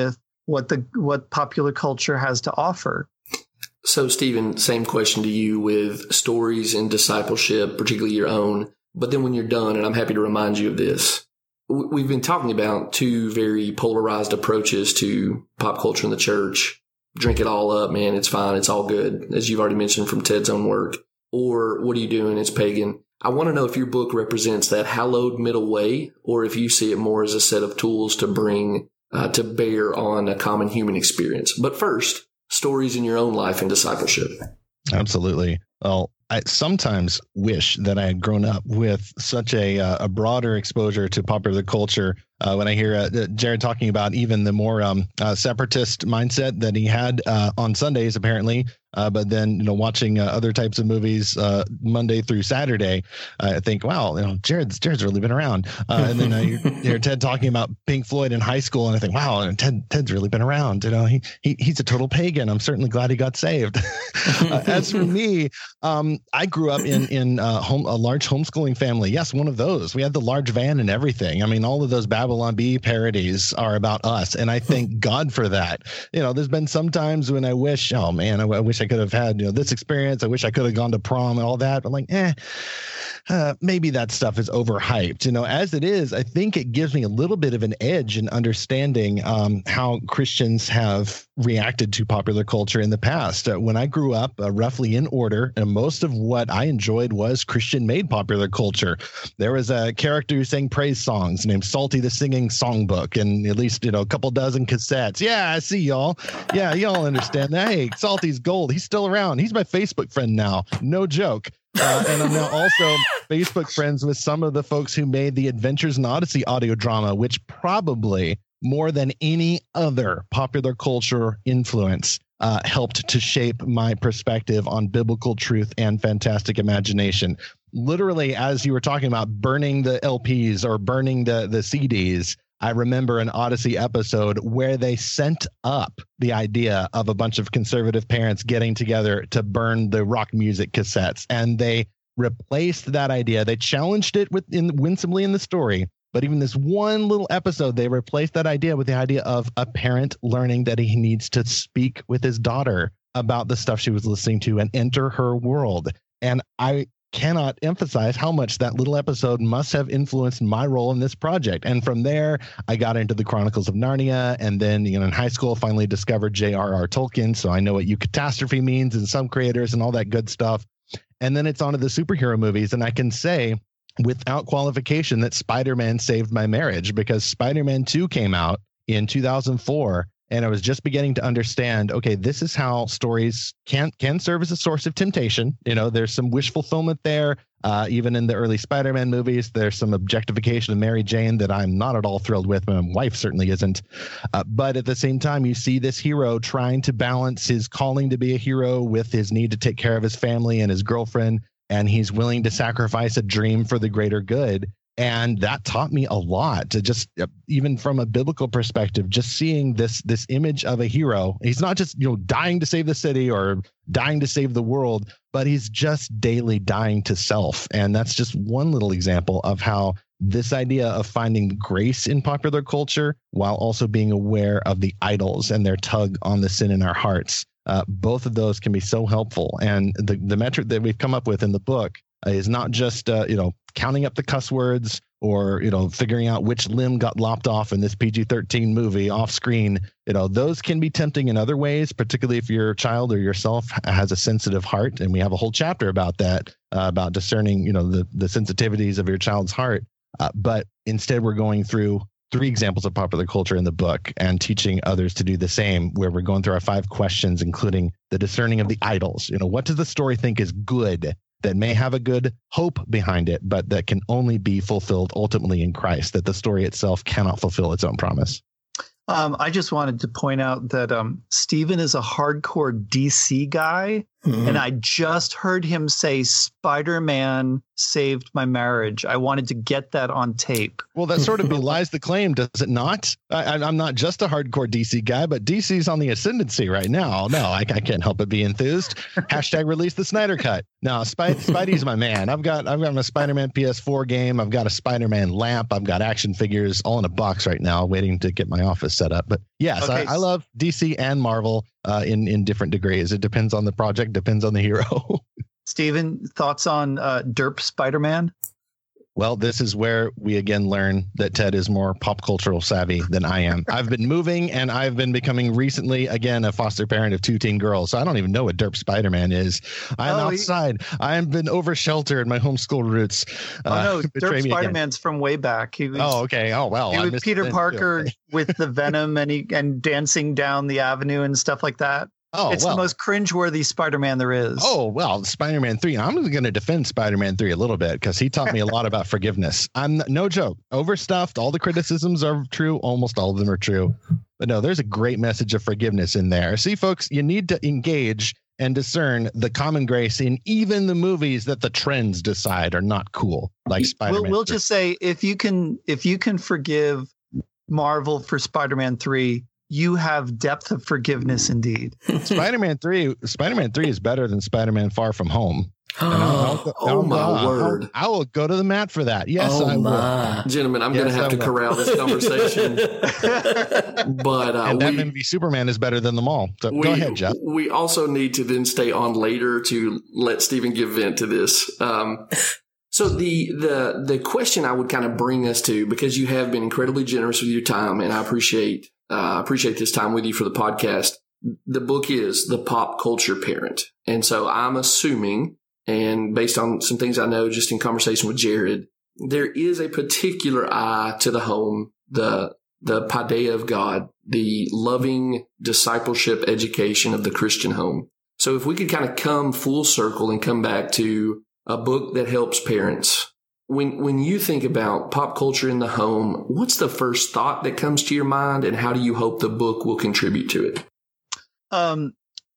what the what popular culture has to offer. So, Stephen, same question to you with stories and discipleship, particularly your own. But then when you're done, and I'm happy to remind you of this, we've been talking about two very polarized approaches to pop culture in the church. Drink it all up, man. It's fine. It's all good, as you've already mentioned from Ted's own work. Or what are you doing? It's pagan. I want to know if your book represents that hallowed middle way, or if you see it more as a set of tools to bring uh, to bear on a common human experience. But first, stories in your own life and discipleship. Absolutely. Well, I sometimes wish that I had grown up with such a uh, a broader exposure to popular culture. Uh, when I hear uh, Jared talking about even the more um, uh, separatist mindset that he had uh, on Sundays, apparently, uh, but then you know watching uh, other types of movies uh, Monday through Saturday, uh, I think, wow, you know, Jared's Jared's really been around. Uh, and then I hear, hear Ted talking about Pink Floyd in high school, and I think, wow, Ted Ted's really been around. You know, he he he's a total pagan. I'm certainly glad he got saved. uh, as for me, um, I grew up in in uh, home a large homeschooling family. Yes, one of those. We had the large van and everything. I mean, all of those Babylon Bee parodies are about us, and I thank God for that. You know, there's been some times when I wish, oh man, I, I wish I could have had you know this experience. I wish I could have gone to prom and all that. But like, eh. Uh, maybe that stuff is overhyped. You know, as it is, I think it gives me a little bit of an edge in understanding um, how Christians have reacted to popular culture in the past. Uh, when I grew up, uh, roughly in order, and most of what I enjoyed was Christian-made popular culture. There was a character who sang praise songs named Salty the Singing Songbook, and at least, you know, a couple dozen cassettes. Yeah, I see y'all. Yeah, y'all understand that. Hey, Salty's gold. He's still around. He's my Facebook friend now. No joke. Uh, and I'm now also Facebook friends with some of the folks who made the Adventures in Odyssey audio drama, which probably more than any other popular culture influence uh, helped to shape my perspective on biblical truth and fantastic imagination. Literally, as you were talking about burning the L Ps or burning the, the C Ds, I remember an Odyssey episode where they sent up the idea of a bunch of conservative parents getting together to burn the rock music cassettes, and they replaced that idea. They challenged it within winsomely in the story, but even this one little episode, they replaced that idea with the idea of a parent learning that he needs to speak with his daughter about the stuff she was listening to and enter her world. And I cannot emphasize how much that little episode must have influenced my role in this project. And from there, I got into the Chronicles of Narnia, and then, you know, in high school, finally discovered J R R Tolkien. So I know what eucatastrophe means and some creators and all that good stuff. And then it's on to the superhero movies. And I can say without qualification that Spider-Man saved my marriage, because Spider-Man two came out in two thousand four. And I was just beginning to understand, okay, this is how stories can can serve as a source of temptation. You know, there's some wish fulfillment there. Uh, even in the early Spider-Man movies, there's some objectification of Mary Jane that I'm not at all thrilled with. My wife certainly isn't. Uh, but at the same time, you see this hero trying to balance his calling to be a hero with his need to take care of his family and his girlfriend. And he's willing to sacrifice a dream for the greater good. And that taught me a lot, to just, even from a biblical perspective, just seeing this this image of a hero. He's not just, you know, dying to save the city or dying to save the world, but he's just daily dying to self. And that's just one little example of how this idea of finding grace in popular culture while also being aware of the idols and their tug on the sin in our hearts. Uh, both of those can be so helpful. And the, the metric that we've come up with in the book is not just, uh, you know, counting up the cuss words or, you know, figuring out which limb got lopped off in this P G thirteen movie off screen. You know, those can be tempting in other ways, particularly if your child or yourself has a sensitive heart. And we have a whole chapter about that, uh, about discerning, you know, the, the sensitivities of your child's heart. Uh, but instead, we're going through three examples of popular culture in the book and teaching others to do the same, where we're going through our five questions, including the discerning of the idols. You know, what does the story think is good that may have a good hope behind it, but that can only be fulfilled ultimately in Christ, that the story itself cannot fulfill its own promise? Um, I just wanted to point out that um, Stephen is a hardcore D C guy. Mm-hmm. And I just heard him say Spider-Man saved my marriage. I wanted to get that on tape. Well, that sort of belies the claim, does it not? I, I'm not just a hardcore D C guy, but D C's on the ascendancy right now. No, I, I can't help but be enthused. Hashtag release the Snyder Cut. No, Spidey, Spidey's my man. I've got I've got my Spider-Man P S four game. I've got a Spider-Man lamp. I've got action figures all in a box right now, waiting to get my office set up. But yes, okay. I, I love D C and Marvel uh, in in different degrees. It depends on the project, depends on the hero. Steven, thoughts on uh, Derp Spider-Man? Well, this is where we again learn that Ted is more pop cultural savvy than I am. I've been moving and I've been becoming recently, again, a foster parent of two teen girls. So I don't even know what Derp Spider-Man is. I'm oh, outside. He... I have been over sheltered. My homeschool roots. Oh, uh, no. Derp Spider-Man's from way back. He was, oh, okay. Oh, well. He was Peter Parker with the venom and he and dancing down the avenue and stuff like that. Oh, it's well. the most cringeworthy Spider-Man there is. Oh, well, Spider-Man three. I'm going to defend Spider-Man three a little bit because he taught me a lot about forgiveness. I'm no joke. Overstuffed. All the criticisms are true. Almost all of them are true. But no, there's a great message of forgiveness in there. See, folks, you need to engage and discern the common grace in even the movies that the trends decide are not cool, like Spider-Man. We'll, we'll just say if you can, if you can forgive Marvel for Spider-Man three, you have depth of forgiveness indeed. Spider-Man three, Spider-Man three is better than Spider-Man Far From Home. Oh, I'll, I'll, oh my I'll, word! I will go to the mat for that. Yes, oh I my. will. Gentlemen, I'm yes, going to have I to will. corral this conversation. but uh, and we, Batman v Superman is better than them all. So we, go ahead, Jeff. We also need to then stay on later to let Steven give vent to this. Um, So the the the question I would kind of bring us to, because you have been incredibly generous with your time, and I appreciate uh, appreciate this time with you for the podcast. The book is The Pop Culture Parent, and so I'm assuming, and based on some things I know just in conversation with Jared, there is a particular eye to the home, the the paideia of God, the loving discipleship education of the Christian home. So if we could kind of come full circle and come back to a book that helps parents. When when you think about pop culture in the home, what's the first thought that comes to your mind, and how do you hope the book will contribute to it? Um,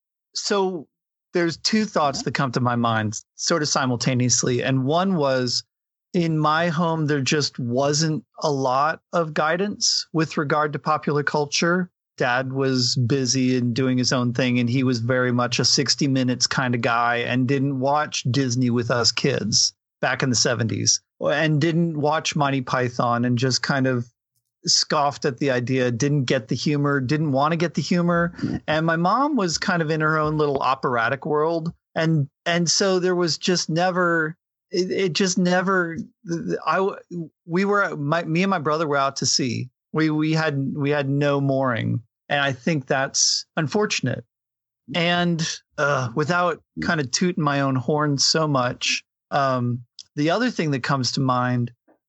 so there's two thoughts that come to my mind sort of simultaneously. And one was, in my home, there just wasn't a lot of guidance with regard to popular culture. Dad was busy and doing his own thing, and he was very much a sixty minutes kind of guy and didn't watch Disney with us kids back in the seventies and didn't watch Monty Python and just kind of scoffed at the idea, didn't get the humor, didn't want to get the humor. And my mom was kind of in her own little operatic world. And and so there was just never, it, it just never, I, we were, my, me and my brother were out to sea. We we had we had no mooring, and I think that's unfortunate. And uh, without kind of tooting my own horn so much, um, the other thing that comes to mind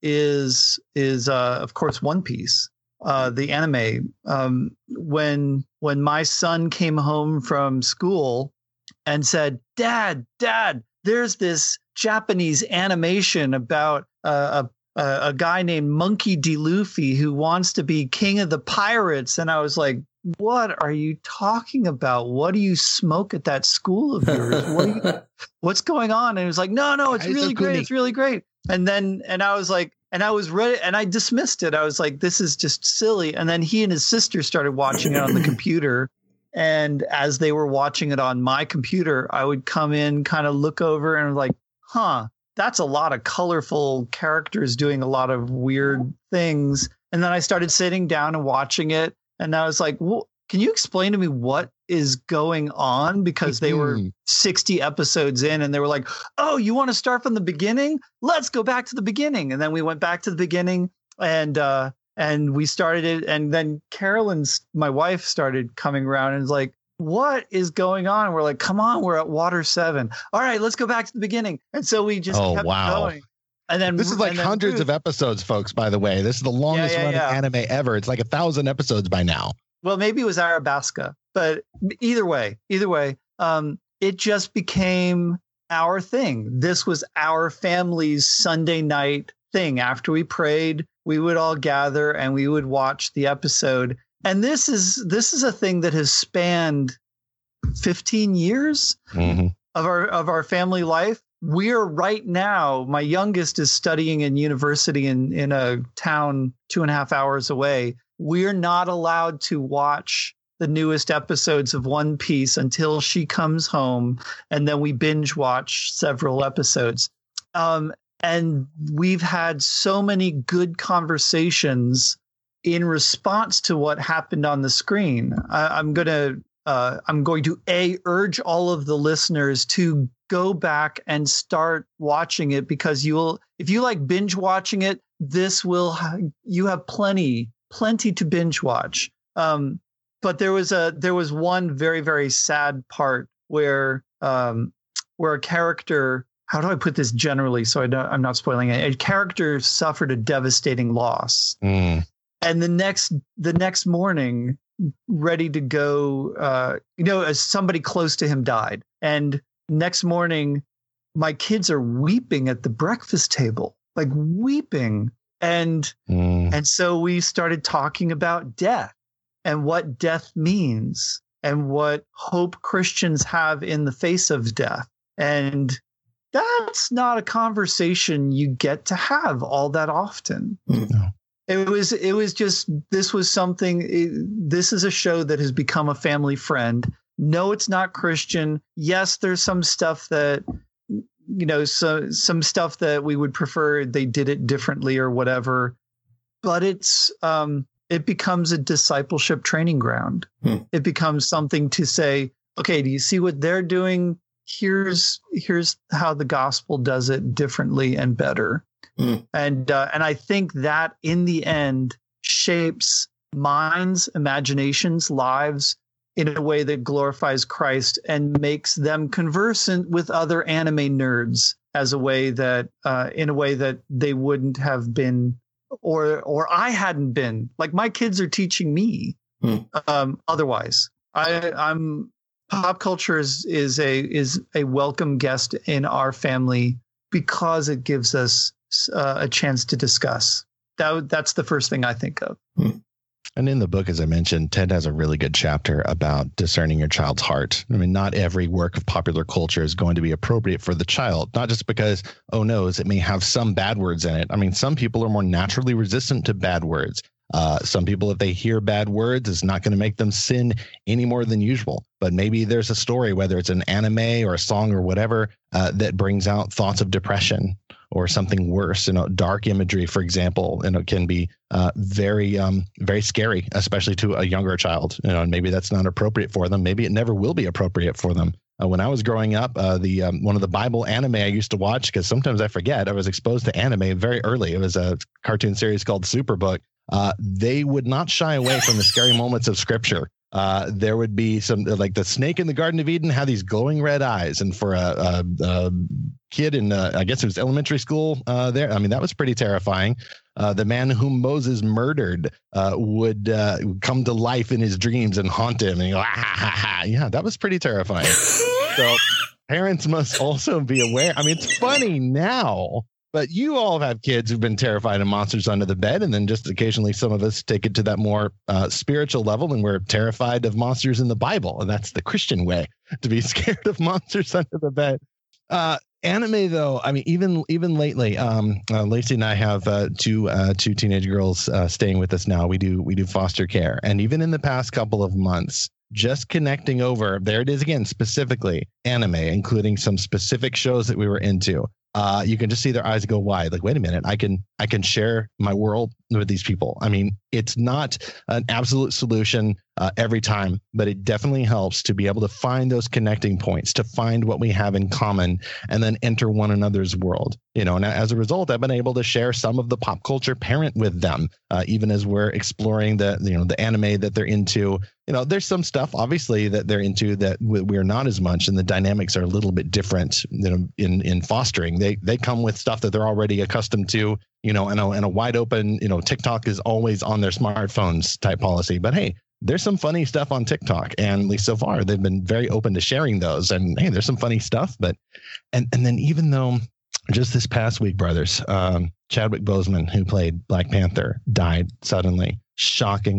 is is uh, of course One Piece, uh, the anime. Um, when when my son came home from school and said, "Dad, Dad, there's this Japanese animation about uh, a." Uh, a guy named Monkey D. Luffy who wants to be king of the pirates." And I was like, what are you talking about? What do you smoke at that school of yours? What you, what's going on? And he was like, no, no, it's really great. It's really great. And then, and I was like, and I was ready and I dismissed it. I was like, this is just silly. And then he and his sister started watching it on the computer. And as they were watching it on my computer, I would come in, kind of look over and like, huh, that's a lot of colorful characters doing a lot of weird things. And then I started sitting down and watching it. And I was like, well, can you explain to me what is going on? Because they were sixty episodes in and they were like, oh, you want to start from the beginning? Let's go back to the beginning. And then we went back to the beginning and, uh, and we started it. And then Carolyn's, my wife, started coming around and was like, what is going on? And we're like, come on, we're at water seven. All right, let's go back to the beginning. And so we just oh, kept wow. going. And then this is like hundreds Ruth, of episodes, folks, by the way. This is the longest yeah, yeah, running yeah. anime ever. It's like a thousand episodes by now. Well, maybe it was Arabasca, but either way, either way, um, it just became our thing. This was our family's Sunday night thing. After we prayed, we would all gather and we would watch the episode. And this is this is a thing that has spanned fifteen years Mm-hmm. of our of our family life. We're right now, my youngest is studying in university in, in a town two and a half hours away. We're not allowed to watch the newest episodes of One Piece until she comes home, and then we binge watch several episodes. Um, and we've had so many good conversations in response to what happened on the screen. I, I'm gonna uh, I'm going to a urge all of the listeners to go back and start watching it, because you'll, if you like binge watching it, this will, you have plenty, plenty to binge watch. Um, but there was a, there was one very, very sad part where, um, where a character, how do I put this generally so I don't, I'm not spoiling it? A character suffered a devastating loss. Mm. And the next, the next morning, ready to go, uh, you know, as somebody close to him died. And next morning, my kids are weeping at the breakfast table, like weeping. And Mm. and so we started talking about death and what death means and what hope Christians have in the face of death. And that's not a conversation you get to have all that often. No. It was, it was just, this was something, it, this is a show that has become a family friend. No, it's not Christian. Yes, there's some stuff that, you know, so some stuff that we would prefer they did it differently or whatever. But it's, um, it becomes a discipleship training ground. Hmm. It becomes something to say, okay, do you see what they're doing? Here's, here's how the gospel does it differently and better. Hmm. And, uh, and I think that in the end shapes minds, imaginations, lives in a way that glorifies Christ and makes them conversant with other anime nerds as a way that, uh, in a way that they wouldn't have been, or, or I hadn't been. Like my kids are teaching me. Hmm. Um, otherwise, I, I'm pop culture is, is a, is a welcome guest in our family because it gives us uh, a chance to discuss. That, that's the first thing I think of. Hmm. And in the book, as I mentioned, Ted has a really good chapter about discerning your child's heart. I mean, not every work of popular culture is going to be appropriate for the child, not just because, oh, no, it may have some bad words in it. I mean, some people are more naturally resistant to bad words. Uh, some people, if they hear bad words, it's not going to make them sin any more than usual. But maybe there's a story, whether it's an anime or a song or whatever, uh, that brings out thoughts of depression or something worse. You know, dark imagery, for example, you know, can be uh, very, um, very scary, especially to a younger child. You know, and maybe that's not appropriate for them. Maybe it never will be appropriate for them. Uh, when I was growing up, uh, the um, one of the Bible anime I used to watch, because sometimes I forget, I was exposed to anime very early. It was a cartoon series called Superbook. Uh, they would not shy away from the scary moments of scripture. Uh, there would be some, like the snake in the Garden of Eden had these glowing red eyes. And for a, a, a kid in, uh, I guess it was elementary school uh, there, I mean, that was pretty terrifying. Uh, the man whom Moses murdered uh, would uh, come to life in his dreams and haunt him. And you go, ah, ha, ha, ha. Yeah, that was pretty terrifying. So parents must also be aware. I mean, it's funny now, but you all have kids who've been terrified of monsters under the bed. And then just occasionally some of us take it to that more uh, spiritual level, and we're terrified of monsters in the Bible. And that's the Christian way, to be scared of monsters under the bed. Uh, anime, though, I mean, even even lately, um, uh, Lacey and I have uh, two uh, two teenage girls uh, staying with us now. We do we do foster care. And even in the past couple of months, just connecting over, there it is again, specifically anime, including some specific shows that we were into. Uh, you can just see their eyes go wide. Like, wait a minute, I can I can share my world with these people. I mean, it's not an absolute solution uh, every time, but it definitely helps to be able to find those connecting points, to find what we have in common, and then enter one another's world. You know, and as a result, I've been able to share some of the pop culture parent with them, uh, even as we're exploring the you know the anime that they're into. You know, there's some stuff obviously that they're into that we're not as much, and the dynamics are a little bit different. You know, in in fostering, they they come with stuff that they're already accustomed to. You know, and a, and a wide open, you know, TikTok is always on their smartphones type policy. But hey, there's some funny stuff on TikTok, and at least so far, they've been very open to sharing those. And hey, there's some funny stuff. But and and then even though just this past week, brothers, um, Chadwick Boseman, who played Black Panther, died suddenly, shockingly.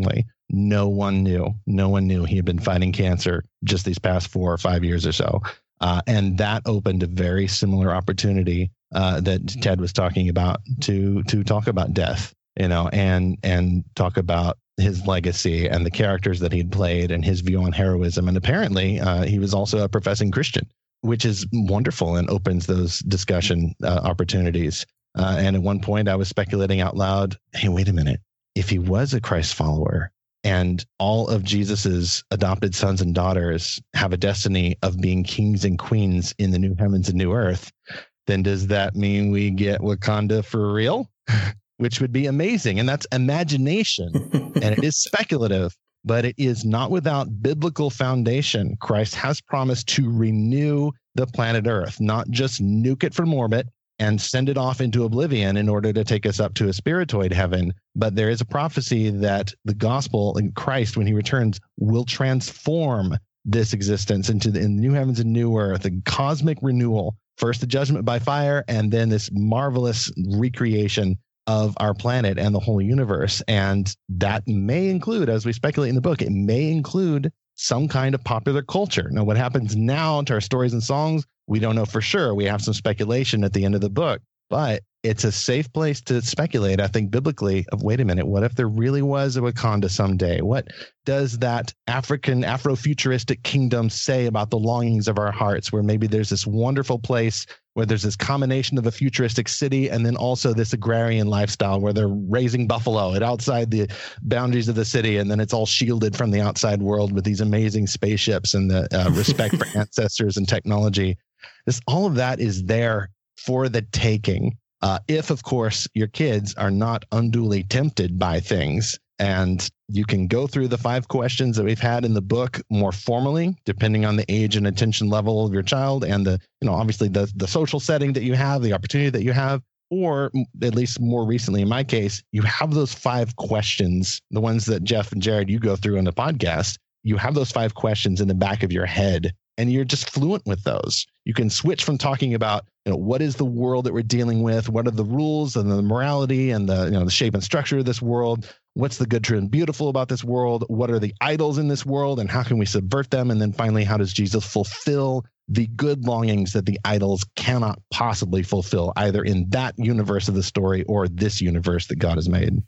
no one knew. No one knew he had been fighting cancer just these past four or five years or so. Uh, and that opened a very similar opportunity uh, that Ted was talking about to to talk about death, you know, and and talk about his legacy and the characters that he'd played and his view on heroism. And apparently uh, he was also a professing Christian, which is wonderful and opens those discussion uh, opportunities. Uh, and at one point I was speculating out loud, hey, wait a minute. If he was a Christ follower and all of Jesus's adopted sons and daughters have a destiny of being kings and queens in the new heavens and new earth, then does that mean we get Wakanda for real? Which would be amazing. And that's imagination. And it is speculative, but it is not without biblical foundation. Christ has promised to renew the planet Earth, not just nuke it from orbit and send it off into oblivion in order to take us up to a spiritoid heaven. But there is a prophecy that the gospel in Christ, when he returns, will transform this existence into the, in the new heavens and new earth, a cosmic renewal. First, the judgment by fire, and then this marvelous recreation of our planet and the whole universe. And that may include, as we speculate in the book, it may include some kind of popular culture. Now, what happens now to our stories and songs, we don't know for sure. We have some speculation at the end of the book, but it's a safe place to speculate, I think, biblically, of, wait a minute, what if there really was a Wakanda someday? What does that African Afrofuturistic kingdom say about the longings of our hearts, where maybe there's this wonderful place where there's this combination of a futuristic city and then also this agrarian lifestyle where they're raising buffalo at outside the boundaries of the city, and then it's all shielded from the outside world with these amazing spaceships and the uh, respect for ancestors and technology. This, all of that is there for the taking. Uh, if, of course, your kids are not unduly tempted by things. And you can go through the five questions that we've had in the book more formally, depending on the age and attention level of your child and the, you know, obviously the, the social setting that you have, the opportunity that you have, or at least more recently, in my case, you have those five questions, the ones that Jeff and Jared, you go through on the podcast. You have those five questions in the back of your head, and you're just fluent with those. You can switch from talking about, you know, what is the world that we're dealing with? What are the rules and the morality and the, you know, the shape and structure of this world? What's the good, true, and beautiful about this world? What are the idols in this world, and how can we subvert them? And then finally, how does Jesus fulfill the good longings that the idols cannot possibly fulfill, either in that universe of the story or this universe that God has made?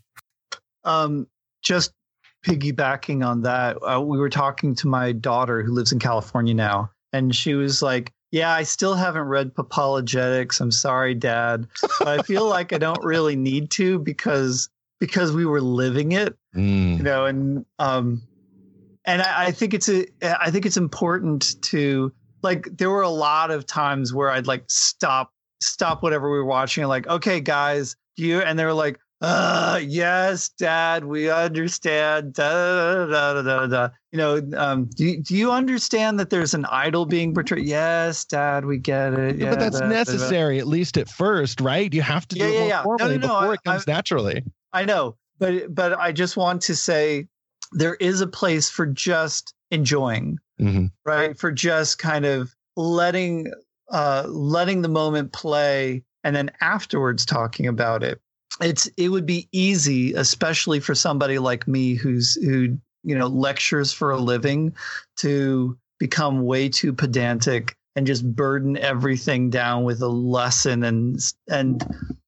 Um, just piggybacking on that, uh, we were talking to my daughter who lives in California now, and she was like, yeah, I still haven't read Papologetics. I'm sorry, Dad, but I feel like I don't really need to because because we were living it, mm. you know, and um, and I, I think it's a I think it's important to, like, there were a lot of times where I'd like stop stop whatever we were watching and like, okay, guys, do you? And they were like, uh, yes, Dad, we understand. Da, da, da, da, da. You know, um, do you, do you understand that there's an idol being portrayed? Yes, Dad, we get it. Yeah, yeah, but that's da, necessary, da, da. at least at first, right? You have to do yeah, it more yeah, yeah. formally no, no, no, before I, it comes I, naturally. I know, but but I just want to say there is a place for just enjoying, mm-hmm. right? For just kind of letting uh, letting the moment play, and then afterwards talking about it. It's it would be easy, especially for somebody like me who's who you know lectures for a living, to become way too pedantic and just burden everything down with a lesson. And and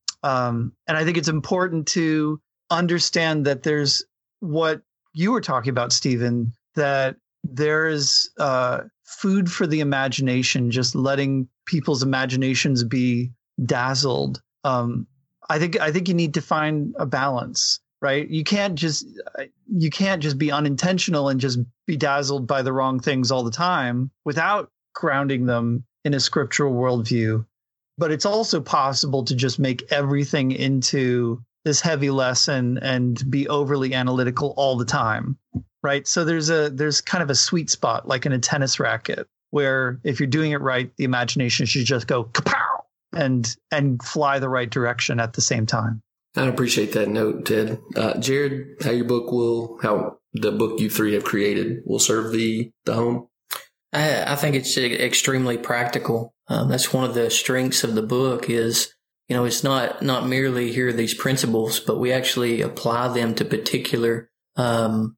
um, and I think it's important to understand that there's what you were talking about, Stephen, that there's uh, food for the imagination, just letting people's imaginations be dazzled. Um, I think I think you need to find a balance, right? You can't just you can't just be unintentional and just be dazzled by the wrong things all the time without grounding them in a scriptural worldview. But it's also possible to just make everything into this heavy lesson and be overly analytical all the time, right? So there's a there's kind of a sweet spot, like in a tennis racket, where if you're doing it right, the imagination should just go kapow and and fly the right direction at the same time. I appreciate that note, Ted. Uh, Jared, how your book will, how the book you three have created will serve the, the home? I, I think it's extremely practical. Um, that's one of the strengths of the book is, you know, it's not, not merely here are these principles, but we actually apply them to particular um,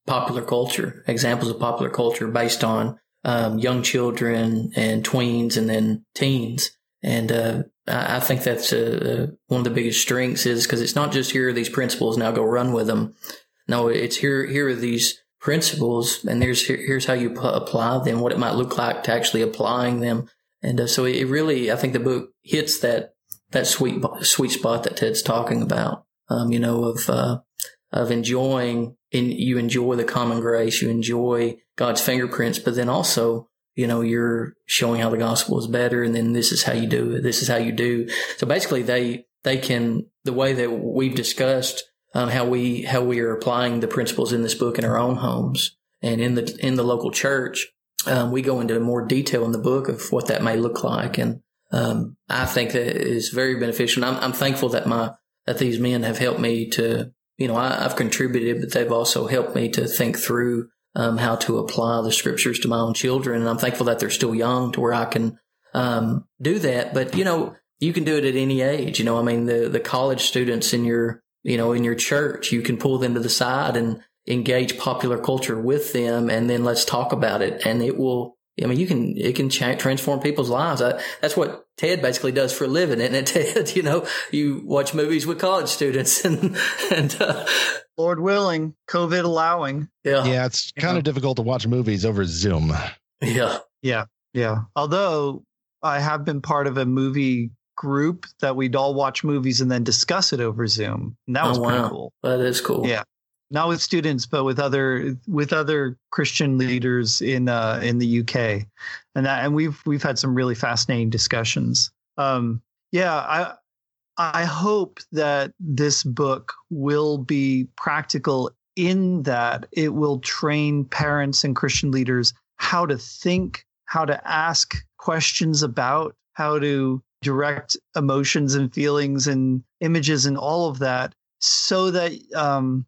popular culture, examples of popular culture based on um, young children and tweens and then teens. And uh, I, I think that's uh, one of the biggest strengths is because it's not just here are these principles, now go run with them. No, it's here, here are these principles, and there's here, here's how you p- apply them, what it might look like to actually applying them. And uh, so it really, I think the book hits that that sweet sweet spot that Ted's talking about. Um, you know, of uh, of enjoying, and you enjoy the common grace, you enjoy God's fingerprints, but then also, you know, you're showing how the gospel is better, and then this is how you do it. This is how you do. So basically, they they can the way that we've discussed um, how we how we are applying the principles in this book in our own homes and in the in the local church. Um, we go into more detail in the book of what that may look like, and um, I think that is very beneficial. And I'm, I'm thankful that my that these men have helped me to, you know, I, I've contributed, but they've also helped me to think through um, how to apply the scriptures to my own children. And I'm thankful that they're still young to where I can um, do that. But you know, you can do it at any age. You know, I mean, the the college students in your you know in your church, you can pull them to the side and engage popular culture with them, and then let's talk about it. And it will, I mean, you can, it can cha- transform people's lives. I, that's what Ted basically does for a living, isn't it, Ted? You know, you watch movies with college students and, and, uh, Lord willing, COVID allowing. Yeah. Yeah. It's kind know. of difficult to watch movies over Zoom. Yeah. Yeah. Yeah. Although I have been part of a movie group that we'd all watch movies and then discuss it over Zoom. And that was oh, pretty wow. cool. That is cool. Yeah. Not with students, but with other with other Christian leaders in uh, in the U K, and that, and we've we've had some really fascinating discussions. Um, yeah, I I hope that this book will be practical in that it will train parents and Christian leaders how to think, how to ask questions about, how to direct emotions and feelings and images and all of that, so that. Um,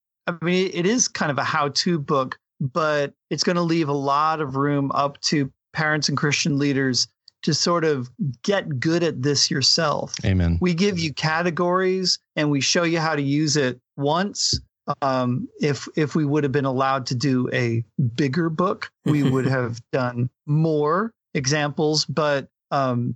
I mean, it is kind of a how-to book, but it's going to leave a lot of room up to parents and Christian leaders to sort of get good at this yourself. Amen. We give you categories and we show you how to use it once. Um, if if we would have been allowed to do a bigger book, we would have done more examples. But um,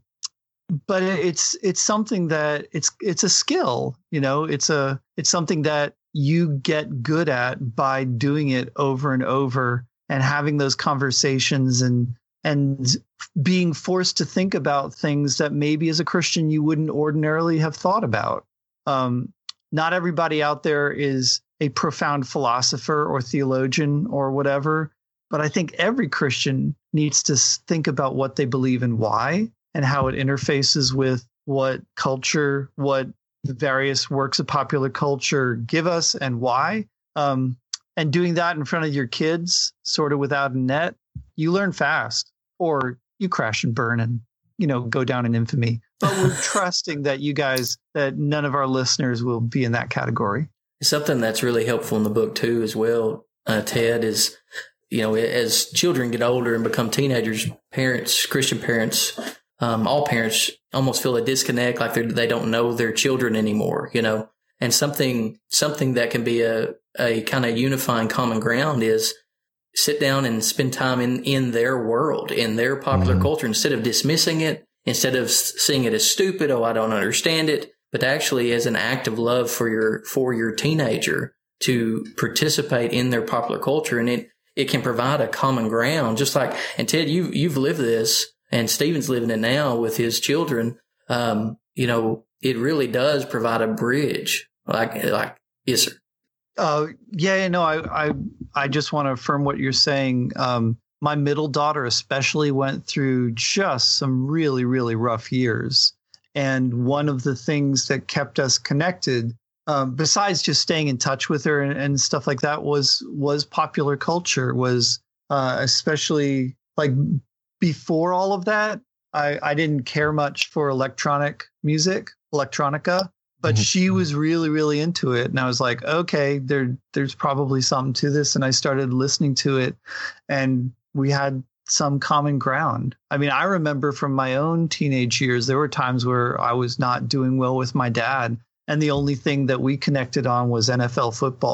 but it's it's something that it's it's a skill. You know, it's a it's something that you get good at by doing it over and over and having those conversations and and being forced to think about things that maybe as a Christian you wouldn't ordinarily have thought about. Um, not everybody out there is a profound philosopher or theologian or whatever, but I think every Christian needs to think about what they believe and why, and how it interfaces with what culture, what the various works of popular culture give us and why. Um, and doing that in front of your kids, sort of without a net, you learn fast, or you crash and burn and, you know, go down in infamy. But we're trusting that you guys, that none of our listeners will be in that category. Something that's really helpful in the book too, as well, uh, Ted, is, you know, as children get older and become teenagers, parents, Christian parents, um, all parents almost feel a disconnect, like they they don't know their children anymore, you know. And something something that can be a, a kind of unifying common ground is sit down and spend time in, in their world, in their popular mm-hmm. culture, instead of dismissing it, instead of seeing it as stupid, oh, I don't understand it, but actually as an act of love for your for your teenager to participate in their popular culture. And it, it can provide a common ground, just like, and Ted, you, you've lived this, and Stephen's living it now with his children. Um, you know, it really does provide a bridge. Like, like, yes, sir. Uh, yeah, no, I, I, I just want to affirm what you're saying. Um, my middle daughter especially went through just some really, really rough years. And one of the things that kept us connected, um, besides just staying in touch with her and, and stuff like that, was, was popular culture, was, uh, especially like, before all of that, I, I didn't care much for electronic music, electronica, but mm-hmm. she was really, really into it. And I was like, okay, there, there's probably something to this. And I started listening to it, and we had some common ground. I mean, I remember from my own teenage years, there were times where I was not doing well with my dad, and the only thing that we connected on was N F L football.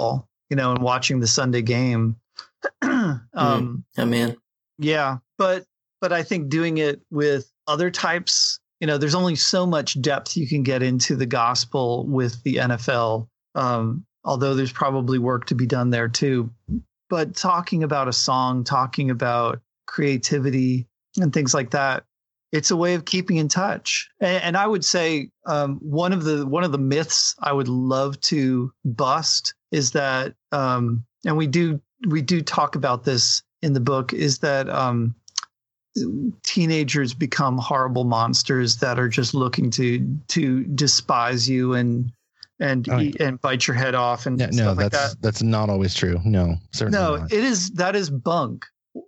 you know, and watching the Sunday game. um, mm, amen. Yeah. But, but I think doing it with other types, you know, there's only so much depth you can get into the gospel with the N F L. Um, although there's probably work to be done there too. But talking about a song, talking about creativity and things like that, it's a way of keeping in touch. And, and I would say um, one of the one of the myths I would love to bust is that, um, and we do we do talk about this in the book, is that um, teenagers become horrible monsters that are just looking to to despise you and and oh, eat, and bite your head off and yeah, stuff no, like that's that. that's not always true. No, certainly No, not. it is that is bunk.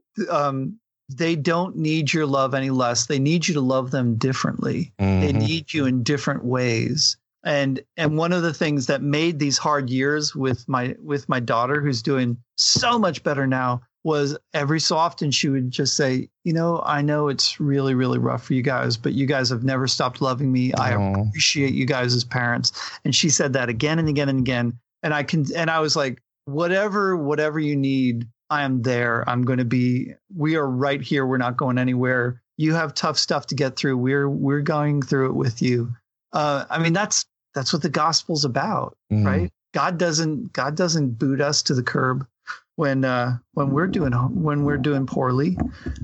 Um, they don't need your love any less. They need you to love them differently. Mm-hmm. They need you in different ways. And and one of the things that made these hard years with my with my daughter, who's doing so much better now, was every so often she would just say, you know, I know it's really, really rough for you guys, but you guys have never stopped loving me. I Aww. appreciate you guys as parents. And she said that again and again and again. And I can, and I was like, whatever, whatever you need, I am there. I'm going to be, we are right here. We're not going anywhere. You have tough stuff to get through. We're, we're going through it with you. Uh, I mean, that's, that's what the gospel's about, Mm. right? God doesn't, God doesn't boot us to the curb when uh, when we're doing when we're doing poorly.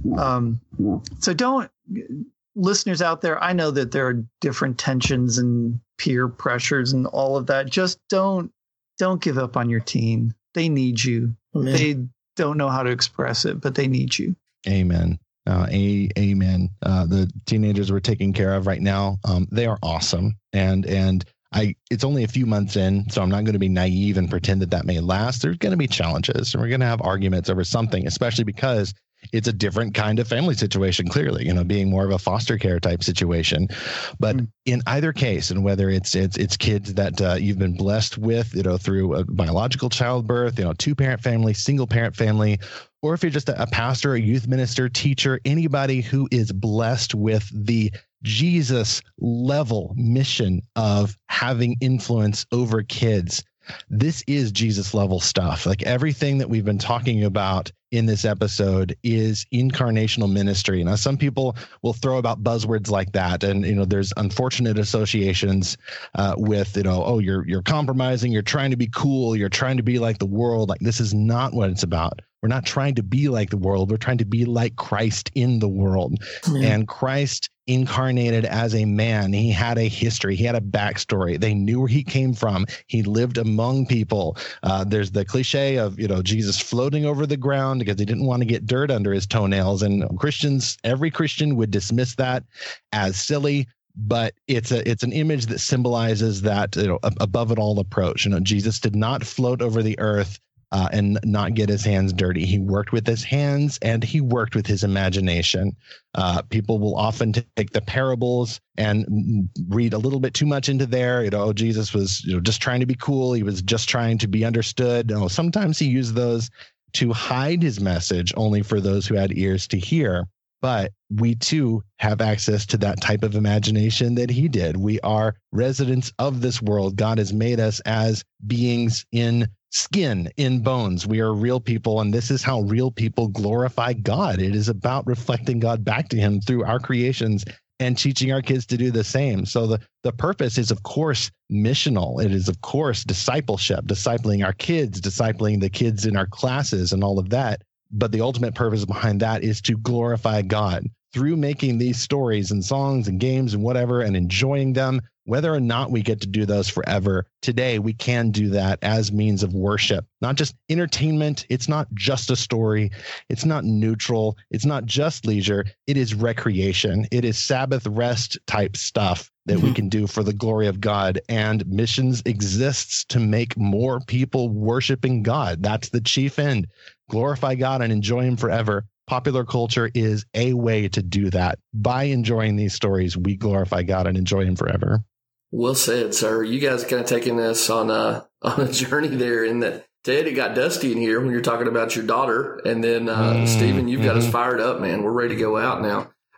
Um, so don't, listeners out there, I know that there are different tensions and peer pressures and all of that. Just don't don't give up on your teen. They need you. Amen. They don't know how to express it, but they need you. Amen. Uh, a, amen. Uh, the teenagers we're taking care of right now, um, they are awesome. And, and I, it's only a few months in, so I'm not going to be naive and pretend that that may last. There's going to be challenges and we're going to have arguments over something, especially because it's a different kind of family situation, clearly, you know, being more of a foster care type situation. But mm. in either case, and whether it's it's it's kids that uh, you've been blessed with, you know, through a biological childbirth, you know, two parent family, single parent family, or if you're just a, a pastor, a youth minister, teacher, anybody who is blessed with the Jesus level mission of having influence over kids. This is Jesus level stuff. Like everything that we've been talking about in this episode is incarnational ministry. Now, some people will throw about buzzwords like that. And, you know, there's unfortunate associations uh, with, you know, oh, you're, you're compromising, you're trying to be cool, you're trying to be like the world. Like this is not what it's about. We're not trying to be like the world. We're trying to be like Christ in the world. Mm-hmm. And Christ incarnated as a man. He had a history. He had a backstory. They knew where he came from. He lived among people. Uh, there's the cliche of, you know, Jesus floating over the ground because he didn't want to get dirt under his toenails. And Christians, every Christian would dismiss that as silly. But it's a it's an image that symbolizes that, you know, above it all approach. You know, Jesus did not float over the earth Uh, and not get his hands dirty. He worked with his hands and he worked with his imagination. Uh, people will often take the parables and read a little bit too much into there. You know, Jesus was, you know, just trying to be cool. He was just trying to be understood. You know, sometimes he used those to hide his message only for those who had ears to hear. But we too have access to that type of imagination that he did. We are residents of this world. God has made us as beings in skin, in bones. We are real people, and this is how real people glorify God. It is about reflecting God back to him through our creations and teaching our kids to do the same. So the, the purpose is, of course, missional. It is, of course, discipleship, discipling our kids, discipling the kids in our classes and all of that. But the ultimate purpose behind that is to glorify God through making these stories and songs and games and whatever and enjoying them. Whether or not we get to do those forever, today we can do that as means of worship, not just entertainment. It's not just a story. It's not neutral. It's not just leisure. It is recreation. It is Sabbath rest type stuff that mm-hmm. we can do for the glory of God. And missions exists to make more people worshiping God. That's the chief end. Glorify God and enjoy him forever. Popular culture is a way to do that. By enjoying these stories, we glorify God and enjoy him forever. Well said, sir. You guys are kind of taking us on a on a journey there. In that, Ted, it got dusty in here when you're talking about your daughter, and then uh, mm, Stephen, you've mm-hmm. got us fired up, man. We're ready to go out now.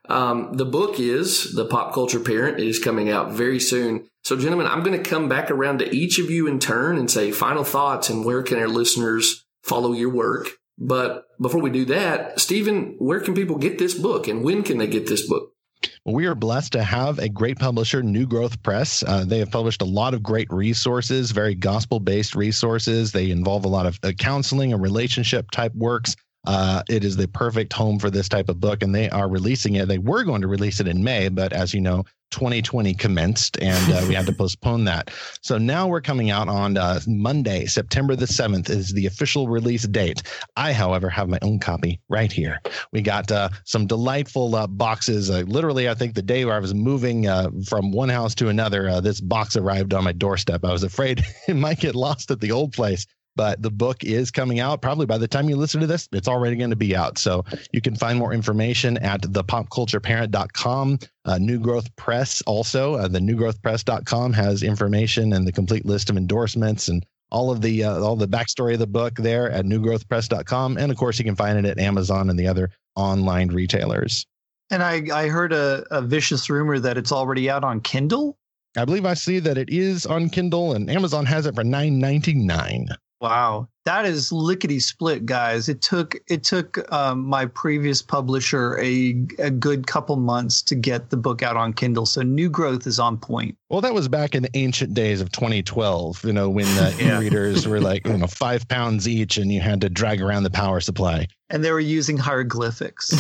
Um, the book is The Pop Culture Parent. It is coming out very soon. So, gentlemen, I'm going to come back around to each of you in turn and say final thoughts and where can our listeners follow your work. But before we do that, Stephen, where can people get this book and when can they get this book? Well, we are blessed to have a great publisher, New Growth Press. Uh, they have published a lot of great resources, very gospel-based resources. They involve a lot of uh, counseling and relationship type works. Uh, it is the perfect home for this type of book, and they are releasing it. They were going to release it in May, but as you know, twenty twenty commenced, and uh, we had to postpone that. So now we're coming out on uh, Monday, September the seventh is the official release date. I, however, have my own copy right here. We got uh, some delightful uh, boxes. Uh, literally, I think the day where I was moving uh, from one house to another, uh, this box arrived on my doorstep. I was afraid it might get lost at the old place. But the book is coming out. Probably by the time you listen to this, it's already going to be out. So you can find more information at the pop culture parent dot com. Uh, New Growth Press also, uh, the new growth press dot com has information and the complete list of endorsements and all of the uh, all the backstory of the book there at new growth press dot com. And of course, you can find it at Amazon and the other online retailers. And I, I heard a, a vicious rumor that it's already out on Kindle. I believe I see that it is on Kindle and Amazon has it for nine ninety-nine. Wow, that is lickety split, guys. It took it took um, my previous publisher a a good couple months to get the book out on Kindle. So New Growth is on point. Well, that was back in the ancient days of twenty twelve, you know, when uh, e-readers were like, you know, five pounds each and you had to drag around the power supply. And they were using hieroglyphics.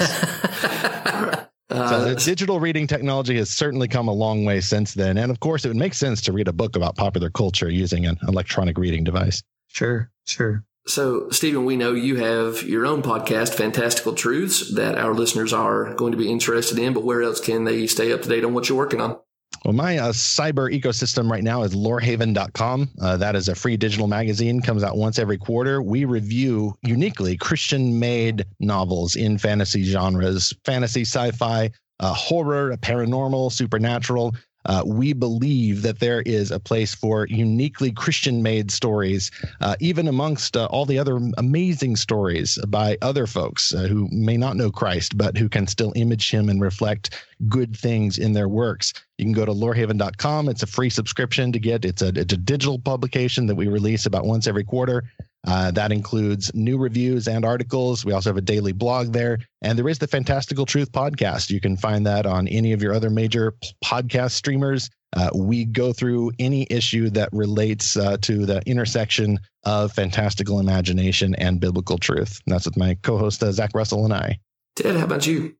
Yes. So the digital reading technology has certainly come a long way since then. And of course, it would make sense to read a book about popular culture using an electronic reading device. Sure, sure. So, Stephen, we know you have your own podcast, Fantastical Truths, that our listeners are going to be interested in. But where else can they stay up to date on what you're working on? Well, my uh, cyber ecosystem right now is lore haven dot com. Uh, that is a free digital magazine, comes out once every quarter. We review uniquely Christian-made novels in fantasy genres, fantasy, sci-fi, uh, horror, paranormal, supernatural. Uh, we believe that there is a place for uniquely Christian-made stories, uh, even amongst uh, all the other amazing stories by other folks uh, who may not know Christ, but who can still image him and reflect good things in their works. You can go to lore haven dot com. It's a free subscription to get. It's a, it's a digital publication that we release about once every quarter. Uh, that includes new reviews and articles. We also have a daily blog there. And there is the Fantastical Truth podcast. You can find that on any of your other major podcast streamers. Uh, we go through any issue that relates uh, to the intersection of fantastical imagination and biblical truth. And that's with my co-host, uh, Zach Russell, and I. Ted, how about you?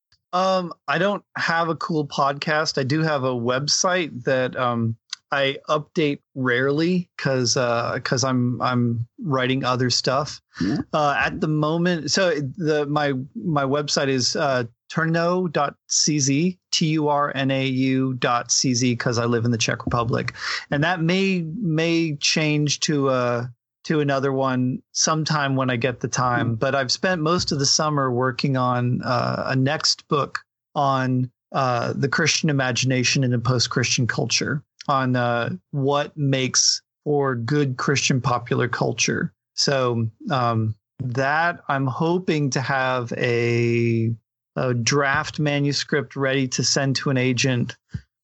Um, I don't have a cool podcast. I do have a website that um, I update rarely because uh, because I'm I'm writing other stuff yeah. uh, at the moment. So the my my website is uh, turno dot c z, T U R N A U dot C Z, because I live in the Czech Republic, and that may may change to a. to another one sometime when I get the time. Mm-hmm. But I've spent most of the summer working on uh, a next book on uh, the Christian imagination in a post-Christian culture, on uh, what makes for good Christian popular culture. So um, that I'm hoping to have a, a draft manuscript ready to send to an agent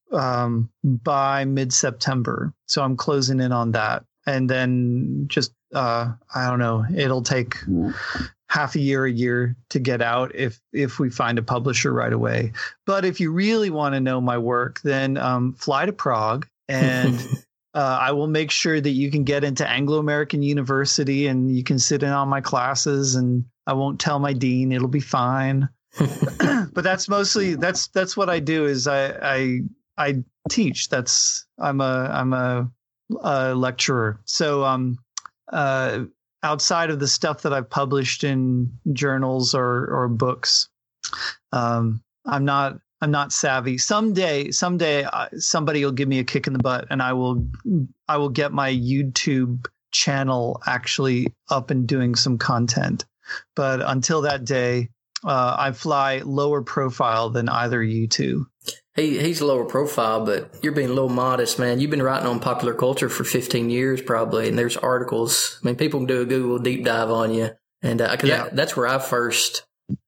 um, by mid-September. So I'm closing in on that. And then just, uh, I don't know, it'll take half a year, a year to get out if if we find a publisher right away. But if you really want to know my work, then um, fly to Prague and uh, I will make sure that you can get into Anglo-American University and you can sit in on my classes and I won't tell my dean. It'll be fine. But that's mostly, that's that's what I do is I I, I teach. That's, I'm a, I'm a, Uh, lecturer. So um, uh, outside of the stuff that I've published in journals or or books, um, I'm not I'm not savvy. Someday, someday uh, somebody will give me a kick in the butt, and I will I will get my YouTube channel actually up and doing some content. But until that day, uh, I fly lower profile than either you two. He he's lower profile, but you're being a little modest, man. You've been writing on popular culture for fifteen years probably, and there's articles. I mean, people can do a Google deep dive on you. And uh, cause yeah. that, that's where I first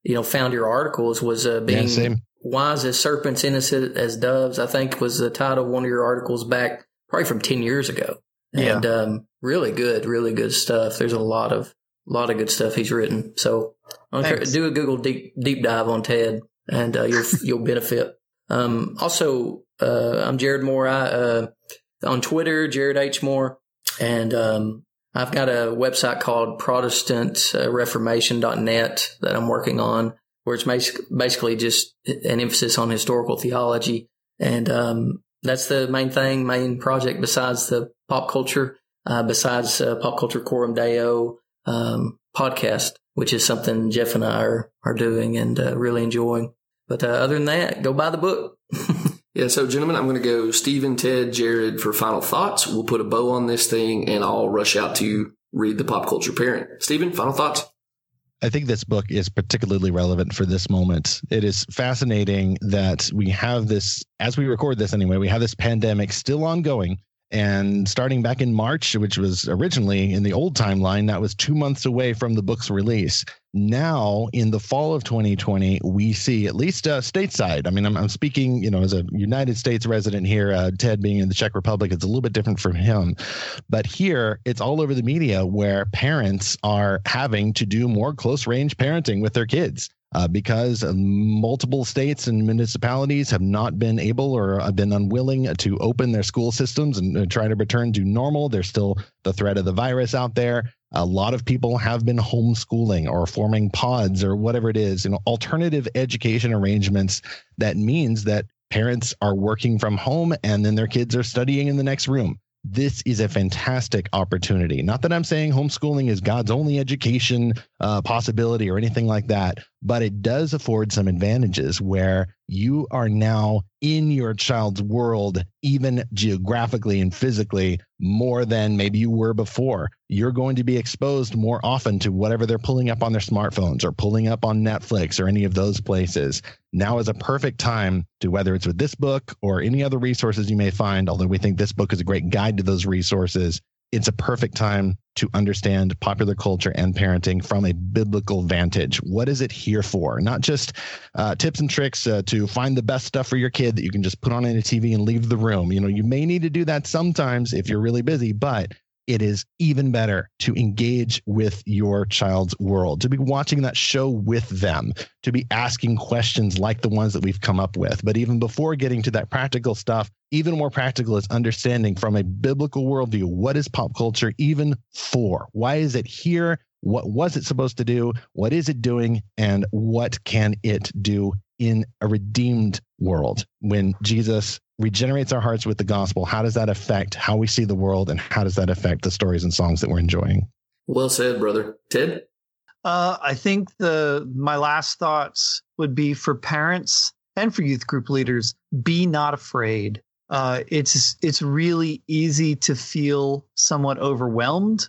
you know, found your articles was uh, being yeah, same. wise as serpents, innocent as doves, I think was the title of one of your articles back probably from ten years ago. Yeah. And um, really good, really good stuff. There's a lot of lot of good stuff he's written. So Thanks. do a Google deep deep dive on Ted, and uh, you'll you'll benefit. Um, also, uh, I'm Jared Moore. I uh, on Twitter, Jared H Moore, and um, I've got a website called Protestant Reformation dot net that I'm working on, where it's basically just an emphasis on historical theology. And um, that's the main thing, main project besides the pop culture, uh, besides uh, Pop Culture Coram Deo um, podcast, which is something Jeff and I are, are doing and uh, really enjoying. But uh, other than that, go buy the book. Yeah, so gentlemen, I'm going to go Stephen, Ted, Jared for final thoughts. We'll put a bow on this thing, and I'll rush out to read The Pop Culture Parent. Stephen, final thoughts? I think this book is particularly relevant for this moment. It is fascinating that we have this, as we record this anyway, we have this pandemic still ongoing. And starting back in March, which was originally in the old timeline, that was two months away from the book's release. Now, in the fall of twenty twenty, we see, at least uh, stateside. I mean, I'm, I'm speaking, you know, as a United States resident here, uh, Ted being in the Czech Republic, it's a little bit different from him. But here, it's all over the media where parents are having to do more close range parenting with their kids. Uh, because multiple states and municipalities have not been able or have been unwilling to open their school systems and uh, try to return to normal. There's still the threat of the virus out there. A lot of people have been homeschooling or forming pods or whatever it is, you know, alternative education arrangements. That means that parents are working from home and then their kids are studying in the next room. This is a fantastic opportunity. Not that I'm saying homeschooling is God's only education uh, possibility or anything like that, but it does afford some advantages where you are now in your child's world, even geographically and physically, more than maybe you were before. You're going to be exposed more often to whatever they're pulling up on their smartphones or pulling up on Netflix or any of those places. Now is a perfect time to, whether it's with this book or any other resources you may find, although we think this book is a great guide to those resources, it's a perfect time to understand popular culture and parenting from a biblical vantage. What is it here for? Not just uh, tips and tricks uh, to find the best stuff for your kid that you can just put on a T V and leave the room. You know, you may need to do that sometimes if you're really busy, but it is even better to engage with your child's world, to be watching that show with them, to be asking questions like the ones that we've come up with. But even before getting to that practical stuff, even more practical is understanding from a biblical worldview, what is pop culture even for? Why is it here? What was it supposed to do? What is it doing? And what can it do in a redeemed world? When Jesus regenerates our hearts with the gospel, how does that affect how we see the world, and how does that affect the stories and songs that we're enjoying? Well said, brother. Ted? Uh, I think the my last thoughts would be for parents and for youth group leaders, be not afraid. Uh, it's it's really easy to feel somewhat overwhelmed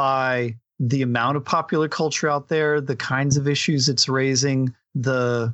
by the amount of popular culture out there, the kinds of issues it's raising, the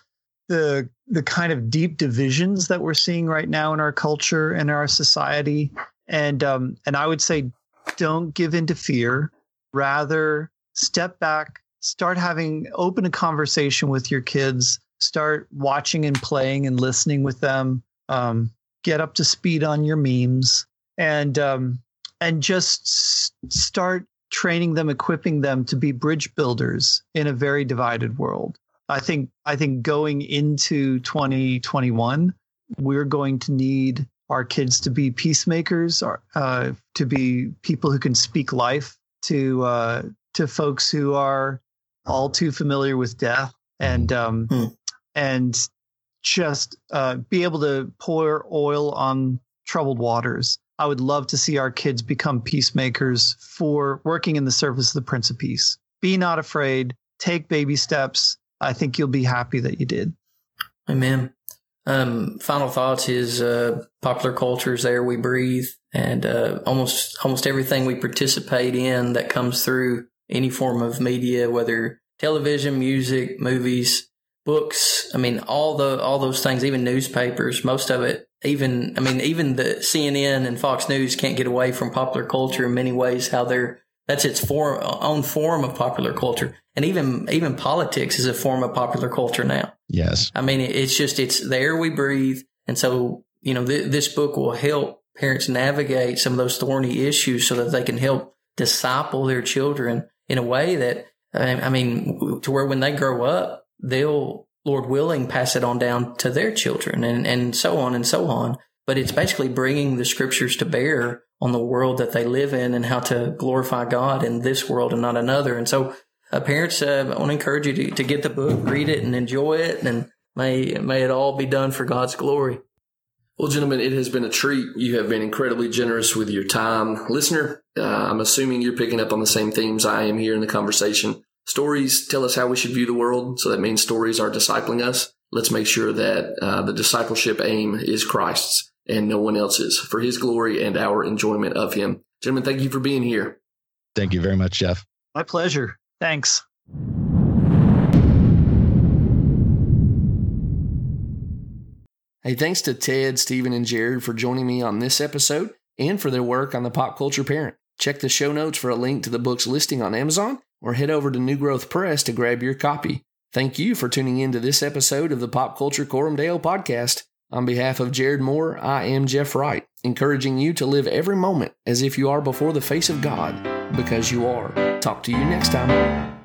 the the kind of deep divisions that we're seeing right now in our culture and our society. And um, and I would say, don't give in to fear. Rather, step back, start having open a conversation with your kids, start watching and playing and listening with them. Um, get up to speed on your memes, and um, and just s- start training them, equipping them to be bridge builders in a very divided world. I think I think going into twenty twenty-one, we're going to need our kids to be peacemakers, uh, to be people who can speak life to uh, to folks who are all too familiar with death, and um, hmm. and just uh, be able to pour oil on troubled waters. I would love to see our kids become peacemakers for working in the service of the Prince of Peace. Be not afraid. Take baby steps. I think you'll be happy that you did. Amen. Um, final thoughts is uh, popular culture is there we breathe, and uh, almost almost everything we participate in that comes through any form of media, whether television, music, movies, books. I mean, all the all those things, even newspapers, most of it. Even I mean, even the C N N and Fox News can't get away from popular culture in many ways. How they're That's its form, own form of popular culture. And even, even politics is a form of popular culture now. Yes. I mean, it's just, it's the air we breathe. And so, you know, th- this book will help parents navigate some of those thorny issues so that they can help disciple their children in a way that, I mean, to where when they grow up, they'll, Lord willing, pass it on down to their children and, and so on and so on. But it's basically bringing the scriptures to bear on the world that they live in and how to glorify God in this world and not another. And so uh, parents, uh, I want to encourage you to, to get the book, read it and enjoy it. And may, may it all be done for God's glory. Well, gentlemen, it has been a treat. You have been incredibly generous with your time. Listener, uh, I'm assuming you're picking up on the same themes I am here in the conversation. Stories tell us how we should view the world, so that means stories are discipling us. Let's make sure that uh, the discipleship aim is Christ's and no one else's, for his glory and our enjoyment of him. Gentlemen, thank you for being here. Thank you very much, Jeff. My pleasure. Thanks. Hey, thanks to Ted, Stephen, and Jared for joining me on this episode and for their work on The Pop Culture Parent. Check the show notes for a link to the book's listing on Amazon, or head over to New Growth Press to grab your copy. Thank you for tuning in to this episode of the Pop Culture Coram Deo podcast. On behalf of Jared Moore, I am Jeff Wright, encouraging you to live every moment as if you are before the face of God, because you are. Talk to you next time.